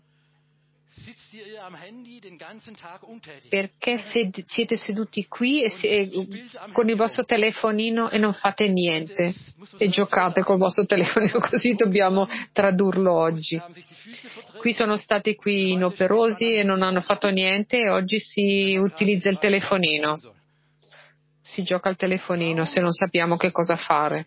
Perché siete seduti qui con il vostro telefonino e non fate niente e giocate col vostro telefonino, così dobbiamo tradurlo oggi. Qui sono stati qui inoperosi e non hanno fatto niente e oggi si utilizza il telefonino. Si gioca al telefonino se non sappiamo che cosa fare.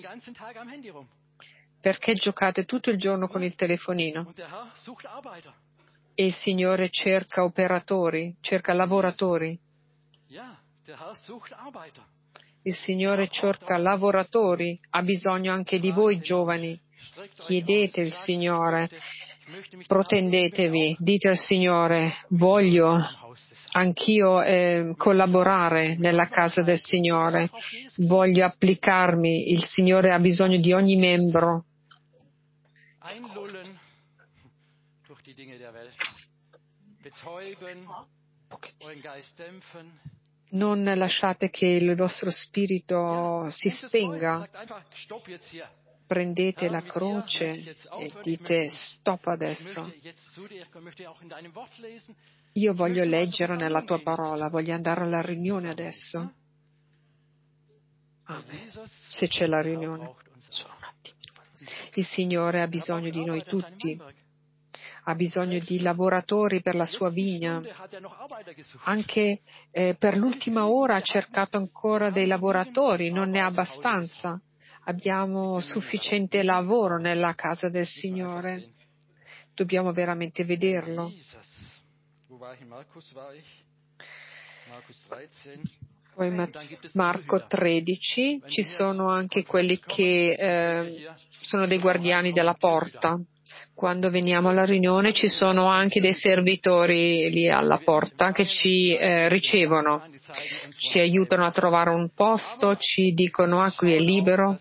Perché giocate tutto il giorno con il telefonino? E il Signore cerca operatori, cerca lavoratori. Il Signore cerca lavoratori, ha bisogno anche di voi giovani. Chiedete il Signore, protendetevi, dite al Signore, voglio anch'io collaborare nella casa del Signore, voglio applicarmi, il Signore ha bisogno di ogni membro. Non lasciate che il vostro spirito si spenga. Prendete la croce e dite stop adesso. Io voglio leggere nella tua parola, voglio andare alla riunione adesso. Amen. Se c'è la riunione. Solo un attimo. Il Signore ha bisogno di noi tutti. ha bisogno di lavoratori per la sua vigna. Anche per l'ultima ora ha cercato ancora dei lavoratori, non ne ha abbastanza. Abbiamo sufficiente lavoro nella casa del Signore. Dobbiamo veramente vederlo. Poi Marco 13, ci sono anche quelli che sono dei guardiani della porta. Quando veniamo alla riunione ci sono anche dei servitori lì alla porta che ci ricevono, ci aiutano a trovare un posto, ci dicono qui è libero,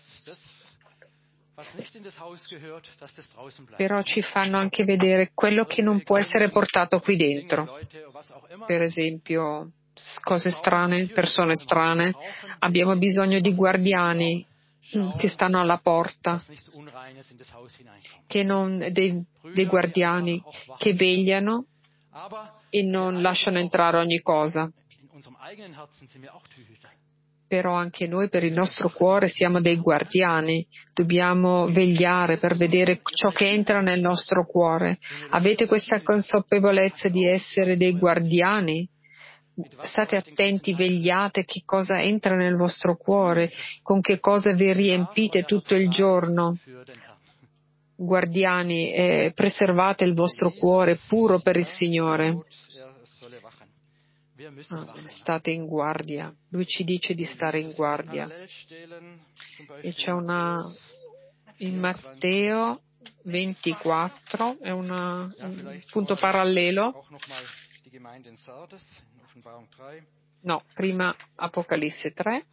però ci fanno anche vedere quello che non può essere portato qui dentro. Per esempio, cose strane, persone strane. Abbiamo bisogno di guardiani che stanno alla porta, che non dei guardiani che vegliano e non lasciano entrare ogni cosa. Però anche noi per il nostro cuore siamo dei guardiani, dobbiamo vegliare per vedere ciò che entra nel nostro cuore. Avete questa consapevolezza di essere dei guardiani? State attenti, vegliate che cosa entra nel vostro cuore, con che cosa vi riempite tutto il giorno. Guardiani, preservate il vostro cuore puro per il Signore. State in guardia. Lui ci dice di stare in guardia. E c'è in Matteo 24, è un punto parallelo. No, prima Apocalisse 3.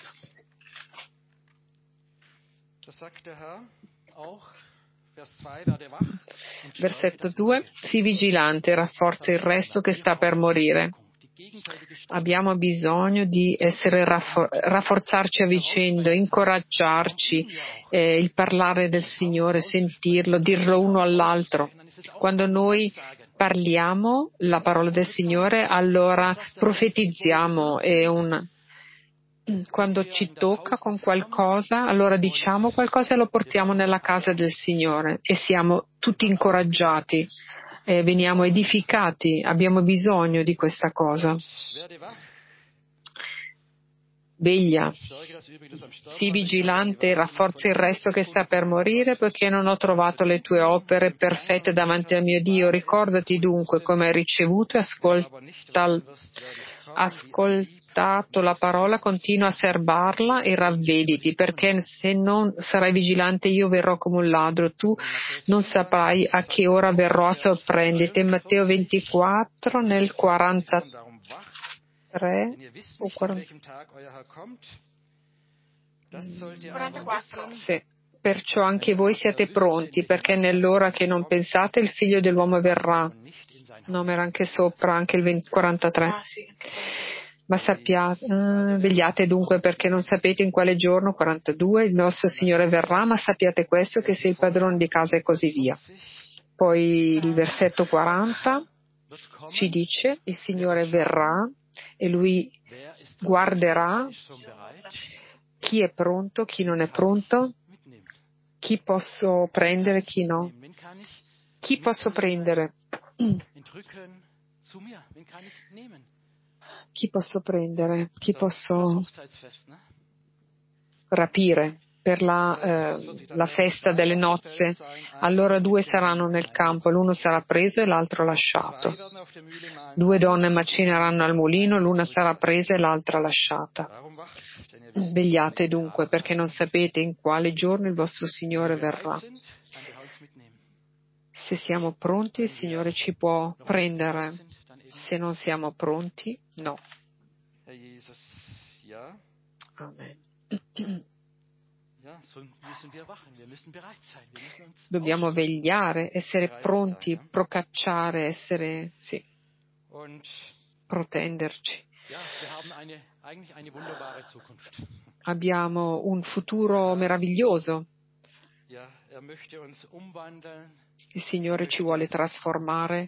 Versetto 2. Sii vigilante, rafforza il resto che sta per morire. Abbiamo bisogno di essere rafforzarci a vicenda, incoraggiarci, il parlare del Signore, sentirlo, dirlo uno all'altro. Quando noi parliamo la parola del Signore, allora profetizziamo. Quando ci tocca con qualcosa, allora diciamo qualcosa e lo portiamo nella casa del Signore e siamo tutti incoraggiati. Veniamo edificati, abbiamo bisogno di questa cosa. Veglia, sii vigilante, rafforza il resto che sta per morire, poiché non ho trovato le tue opere perfette davanti al mio Dio. Ricordati dunque come hai ricevuto e ascoltato la parola, continua a serbarla e ravvediti, perché se non sarai vigilante io verrò come un ladro, tu non saprai a che ora verrò a sorprenderti. Matteo 24 nel 43 o 44. Sì. Perciò anche voi siate pronti, perché nell'ora che non pensate il Figlio dell'uomo verrà. No, ma era anche sopra, anche il 43. Ma sappiate, vegliate dunque perché non sapete in quale giorno, 42, il nostro Signore verrà, ma sappiate questo, che sei il padrone di casa e così via. Poi il versetto 40 ci dice, il Signore verrà e Lui guarderà chi è pronto, chi non è pronto, chi posso prendere, chi no. Chi posso prendere? Chi posso prendere? Chi posso rapire per la festa delle nozze? Allora 2 saranno nel campo, l'uno sarà preso e l'altro lasciato. 2 donne macineranno al mulino, l'una sarà presa e l'altra lasciata. Vegliate dunque, perché non sapete in quale giorno il vostro Signore verrà. Se siamo pronti, il Signore ci può prendere. Se non siamo pronti, no. Amen. Dobbiamo vegliare, essere pronti, procacciare, essere, protenderci. Abbiamo un futuro meraviglioso. Il Signore ci vuole trasformare.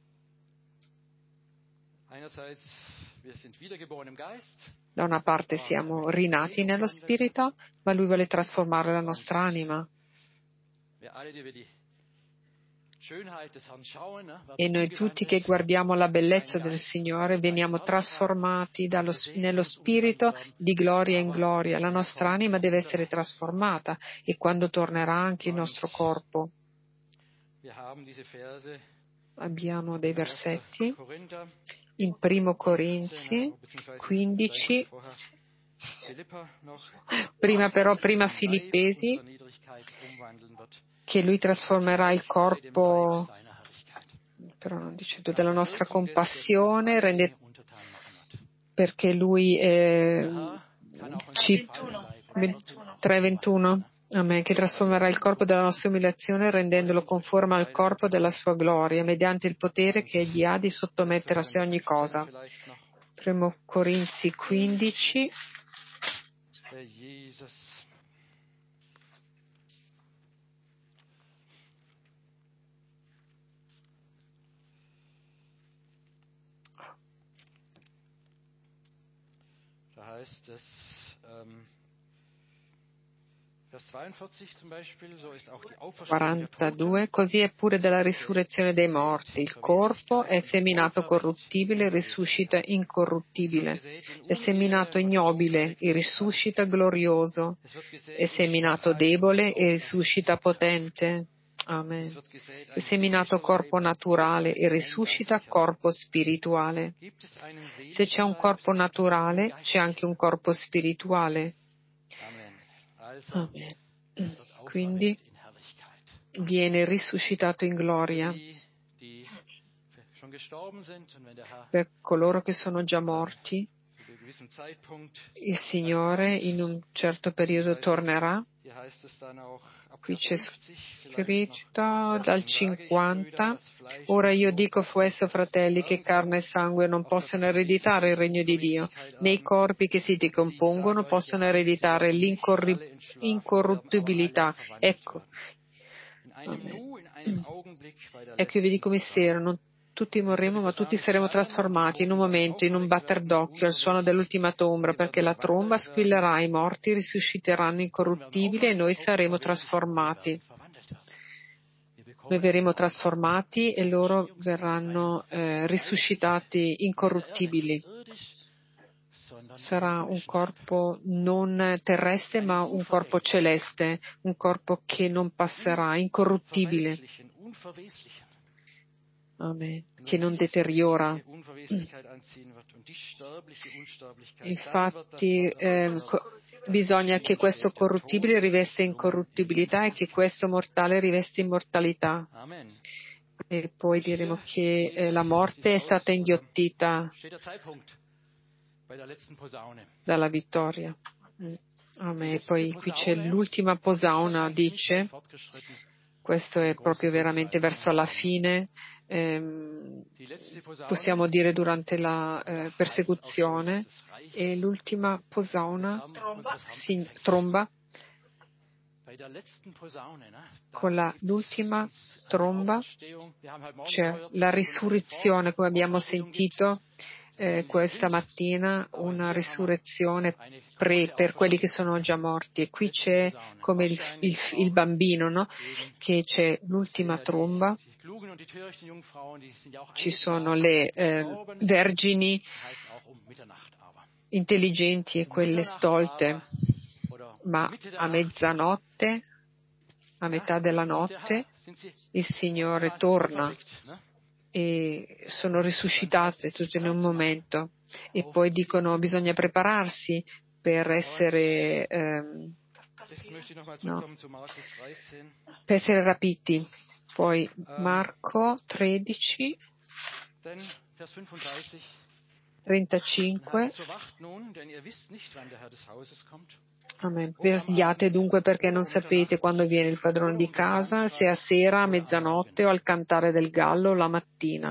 Da una parte siamo rinati nello spirito, ma Lui vuole trasformare la nostra anima. E noi tutti che guardiamo la bellezza del Signore veniamo trasformati nello spirito di gloria in gloria. La nostra anima deve essere trasformata e quando tornerà anche il nostro corpo. Abbiamo dei versetti in 1 Corinzi 15, prima Filippesi, che lui trasformerà il corpo, però non dice, della nostra compassione, perché lui 3:21. Amen, che trasformerà il corpo della nostra umiliazione rendendolo conforme al corpo della sua gloria, mediante il potere che egli ha di sottomettere a sé ogni cosa. 1 Corinzi 15. Da heißt es, Vers 42 zum Beispiel, so ist auch die Auferstehung der 42, così è pure della risurrezione dei morti. Il corpo è seminato corruttibile, risuscita incorruttibile. È seminato ignobile, e risuscita glorioso. È seminato debole, e risuscita potente. Amen. È seminato corpo naturale, e risuscita corpo spirituale. Se c'è un corpo naturale, c'è anche un corpo spirituale. Amen. Quindi viene risuscitato in gloria. Per coloro che sono già morti, il Signore in un certo periodo tornerà. Qui c'è scritto dal 50: ora io dico questo, fratelli, che carne e sangue non possono ereditare il regno di Dio, né i corpi che si decompongono possono ereditare l'incorruttibilità. Ecco, io vi dico mistero, non tutti morremo, ma tutti saremo trasformati in un momento, in un batter d'occhio, al suono dell'ultima tromba, perché la tromba squillerà, i morti risusciteranno incorruttibili e noi saremo trasformati. Noi verremo trasformati e loro verranno risuscitati incorruttibili. Sarà un corpo non terrestre, ma un corpo celeste, un corpo che non passerà, incorruttibile. Amen. Che non deteriora. Infatti bisogna che questo corruttibile riveste incorruttibilità e che questo mortale riveste immortalità. E poi diremo che la morte è stata inghiottita dalla vittoria. Amen. E poi qui c'è l'ultima posauna, dice. Questo è proprio veramente verso la fine, possiamo dire durante la persecuzione. E l'ultima posauna, tromba, con l'ultima tromba c'è la risurrezione, come abbiamo sentito questa mattina, una risurrezione per quelli che sono già morti. E qui c'è come il bambino, no? Che c'è l'ultima tromba, ci sono le vergini intelligenti e quelle stolte, ma a mezzanotte, a metà della notte, il Signore torna e sono risuscitate tutte in un momento. E poi dicono bisogna prepararsi per essere per essere rapiti. Poi Marco 13, 35. Amen. Vegliate dunque, perché non sapete quando viene il padrone di casa, se a sera, a mezzanotte o al cantare del gallo la mattina.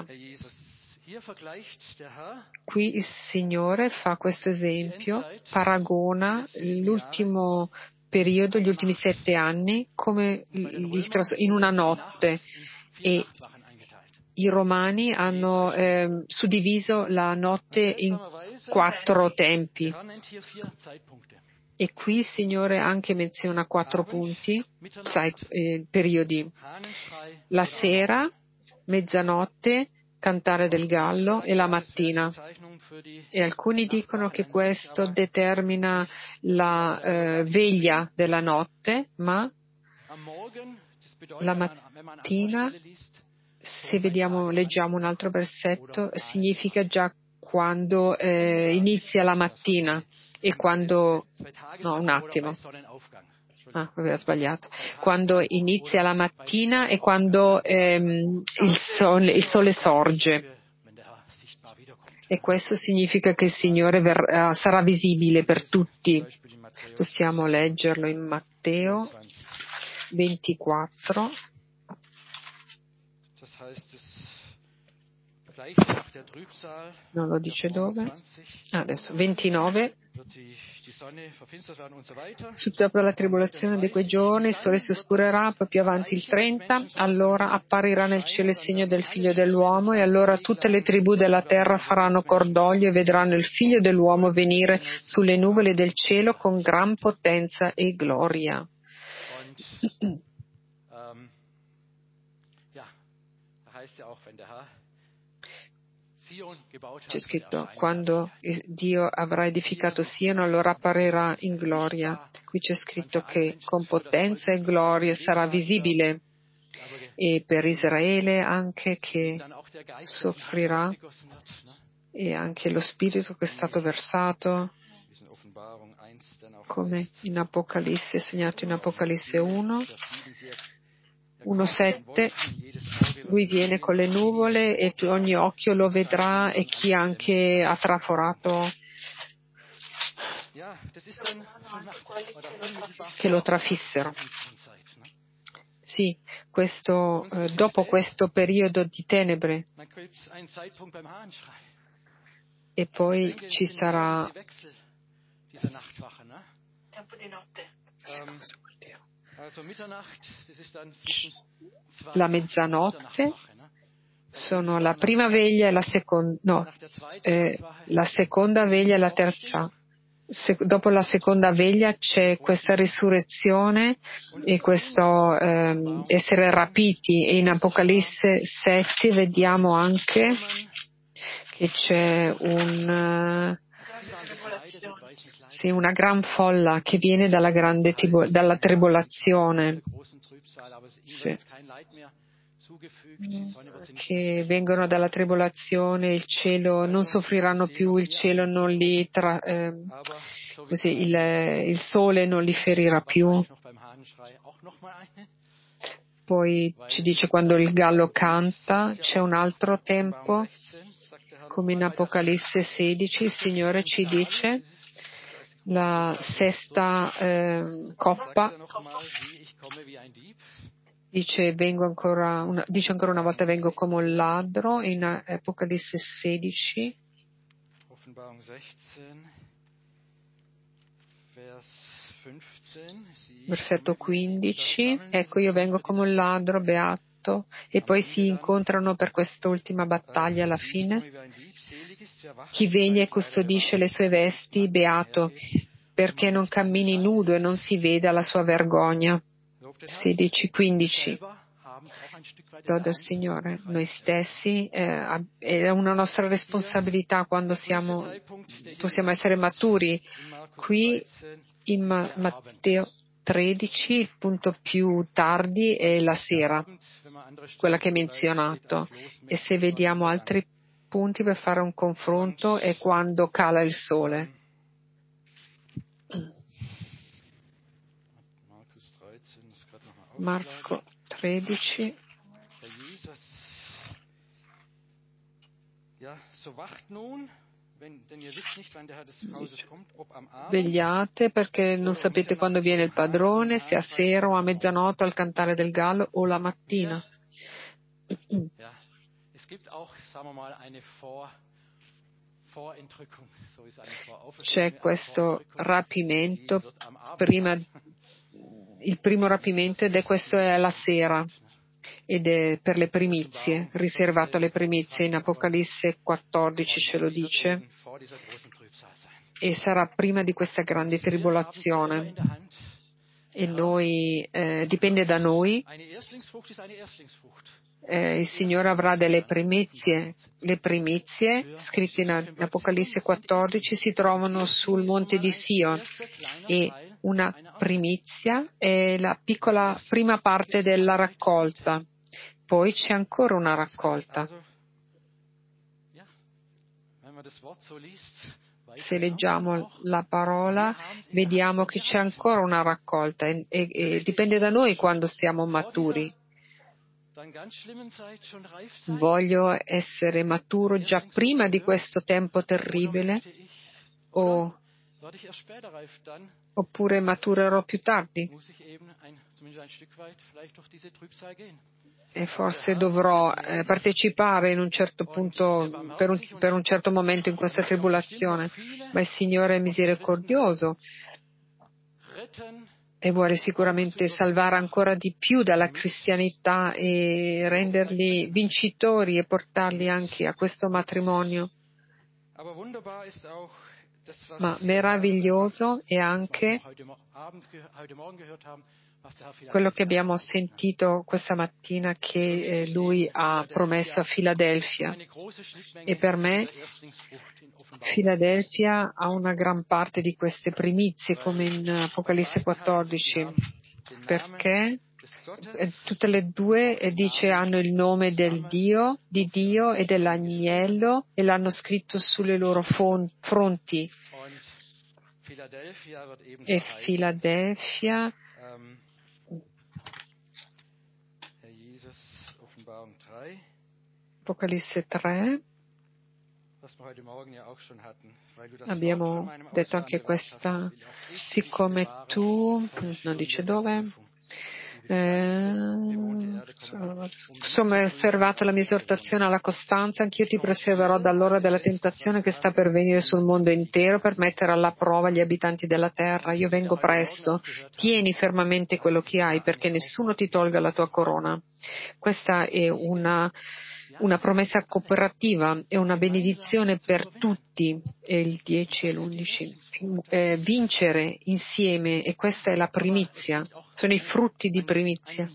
Qui il Signore fa questo esempio, paragona l'ultimo periodo, gli ultimi 7 anni, come in una notte, e i Romani hanno suddiviso la notte in 4 tempi. E qui il Signore anche menziona 4 punti, periodi. La sera, mezzanotte, cantare del gallo e la mattina. E alcuni dicono che questo determina la veglia della notte, ma la mattina, se leggiamo un altro versetto, significa già quando inizia la mattina e quando... No, un attimo. Aveva sbagliato. Quando inizia la mattina e quando il sole sorge. E questo significa che il Signore sarà visibile per tutti. Possiamo leggerlo in Matteo 24. Non lo dice dove. Adesso 29. Dopo la tribolazione di quei giorni il sole si oscurerà, poi più avanti il 30, allora apparirà nel cielo il segno del Figlio dell'uomo, e allora tutte le tribù della terra faranno cordoglio e vedranno il Figlio dell'uomo venire sulle nuvole del cielo con gran potenza e gloria. C'è scritto, quando Dio avrà edificato Sion, allora apparirà in gloria. Qui c'è scritto che con potenza e gloria sarà visibile, e per Israele anche che soffrirà, e anche lo Spirito che è stato versato, come in Apocalisse, segnato in Apocalisse 1:7, lui viene con le nuvole e ogni occhio lo vedrà, e chi anche ha traforato che lo trafissero. Sì, dopo questo periodo di tenebre, e poi ci sarà tempo di notte. La mezzanotte sono la prima veglia e la seconda, la seconda veglia e la terza. Dopo la seconda veglia c'è questa risurrezione e questo essere rapiti, e in Apocalisse 7 vediamo anche che c'è una gran folla che viene dalla tribolazione, che vengono dalla tribolazione, il cielo non soffriranno più, il cielo non li il sole non li ferirà più. Poi ci dice quando il gallo canta, c'è un altro tempo, come in Apocalisse 16, il Signore ci dice la sesta coppa, dice ancora una volta, vengo come un ladro, in Apocalisse 16. Versetto 15, ecco io vengo come un ladro, beato, e poi si incontrano per quest'ultima battaglia alla fine. Chi veglia e custodisce le sue vesti, beato, perché non cammini nudo e non si veda la sua vergogna. 16-15. Lode al Signore. Noi stessi, è una nostra responsabilità quando possiamo essere maturi. Qui in Matteo 13 il punto più tardi è la sera, quella che è menzionato, e se vediamo altri punti per fare un confronto è quando cala il sole. Marco 13. Vegliate, perché non sapete quando viene il padrone, se a sera o a mezzanotte al cantare del gallo o la mattina. C'è questo rapimento il primo rapimento, questo è la sera, ed è per le primizie, riservato alle primizie. In Apocalisse 14 ce lo dice. e sarà prima di questa grande tribolazione. E noi, dipende da noi. Il Signore avrà delle primizie. Le primizie, scritte in Apocalisse 14, si trovano sul monte di Sion, e una primizia è la piccola prima parte della raccolta. Poi c'è ancora una raccolta. Se leggiamo la parola, vediamo che c'è ancora una raccolta e dipende da noi quando siamo maturi. Voglio essere maturo già prima di questo tempo terribile oppure maturerò più tardi? E forse dovrò partecipare in un certo punto, per un certo momento in questa tribolazione, ma il Signore è misericordioso e vuole sicuramente salvare ancora di più dalla cristianità e renderli vincitori e portarli anche a questo matrimonio. Ma meraviglioso è anche quello che abbiamo sentito questa mattina, che lui ha promesso a Filadelfia. E per me Filadelfia ha una gran parte di queste primizie, come in Apocalisse 14, perché tutte le due dice hanno il nome di Dio e dell'agnello, e l'hanno scritto sulle loro fronti. E Filadelfia Apocalisse 3, abbiamo detto anche questa, siccome tu, non dice dove, insomma, hai osservato la mia esortazione alla costanza, anch'io ti preserverò dall'ora della tentazione che sta per venire sul mondo intero, per mettere alla prova gli abitanti della terra. Io vengo presto, tieni fermamente quello che hai, perché nessuno ti tolga la tua corona. Questa è una promessa cooperativa, è una benedizione per tutti, il 10 e l'11. Vincere insieme, e questa è la primizia, sono i frutti di primizia.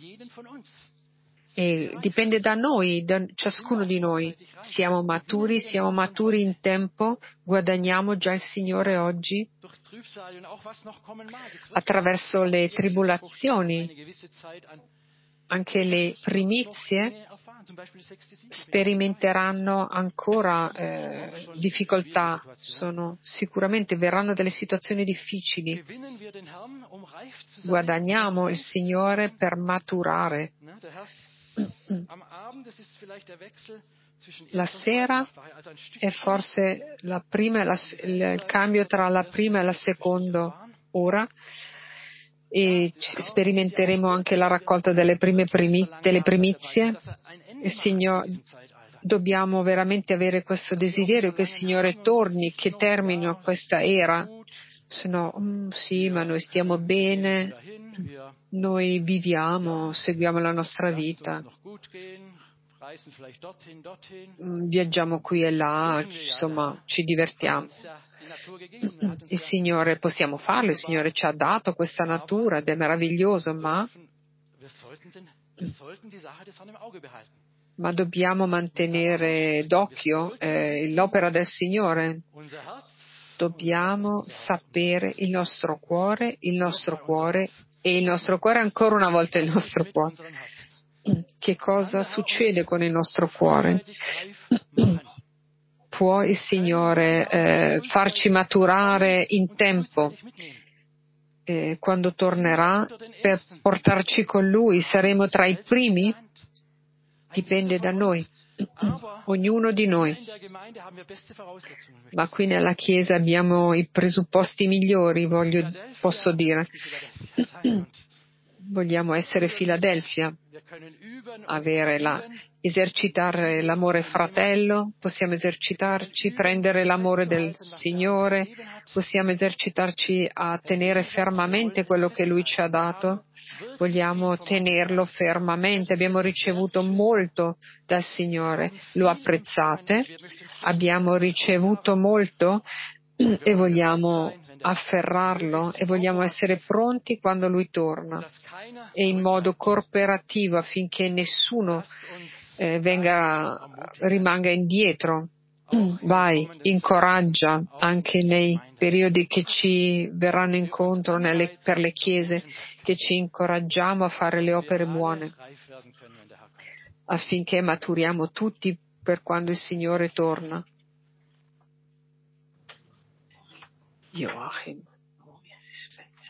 E dipende da noi, da ciascuno di noi. Siamo maturi in tempo, guadagniamo già il Signore oggi attraverso le tribolazioni. Anche le primizie sperimenteranno ancora difficoltà, sicuramente verranno delle situazioni difficili. Guadagniamo il Signore per maturare. La sera è forse il cambio tra la prima e la seconda ora, e sperimenteremo anche la raccolta delle primizie. Signore, dobbiamo veramente avere questo desiderio che il Signore torni, che termini questa era. Se no, sì, ma noi stiamo bene, noi viviamo, seguiamo la nostra vita, viaggiamo qui e là, insomma, ci divertiamo. Il Signore, possiamo farlo, il Signore ci ha dato questa natura ed è meraviglioso, ma dobbiamo mantenere d'occhio l'opera del Signore. Dobbiamo sapere il nostro cuore, ancora una volta il nostro cuore. Che cosa succede con il nostro cuore? Può il Signore farci maturare in tempo quando tornerà per portarci con Lui? Saremo tra i primi? Dipende da noi, ognuno di noi. Ma qui nella Chiesa abbiamo i presupposti migliori, posso dire. Vogliamo essere Filadelfia, esercitare l'amore fratello, possiamo esercitarci, prendere l'amore del Signore, possiamo esercitarci a tenere fermamente quello che Lui ci ha dato. Vogliamo tenerlo fermamente, abbiamo ricevuto molto dal Signore, lo apprezzate? Abbiamo ricevuto molto? e vogliamo afferrarlo e vogliamo essere pronti quando Lui torna e in modo cooperativo affinché nessuno rimanga indietro. Vai, incoraggia anche nei periodi che ci verranno incontro per le chiese, che ci incoraggiamo a fare le opere buone affinché maturiamo tutti per quando il Signore torna. Joachim.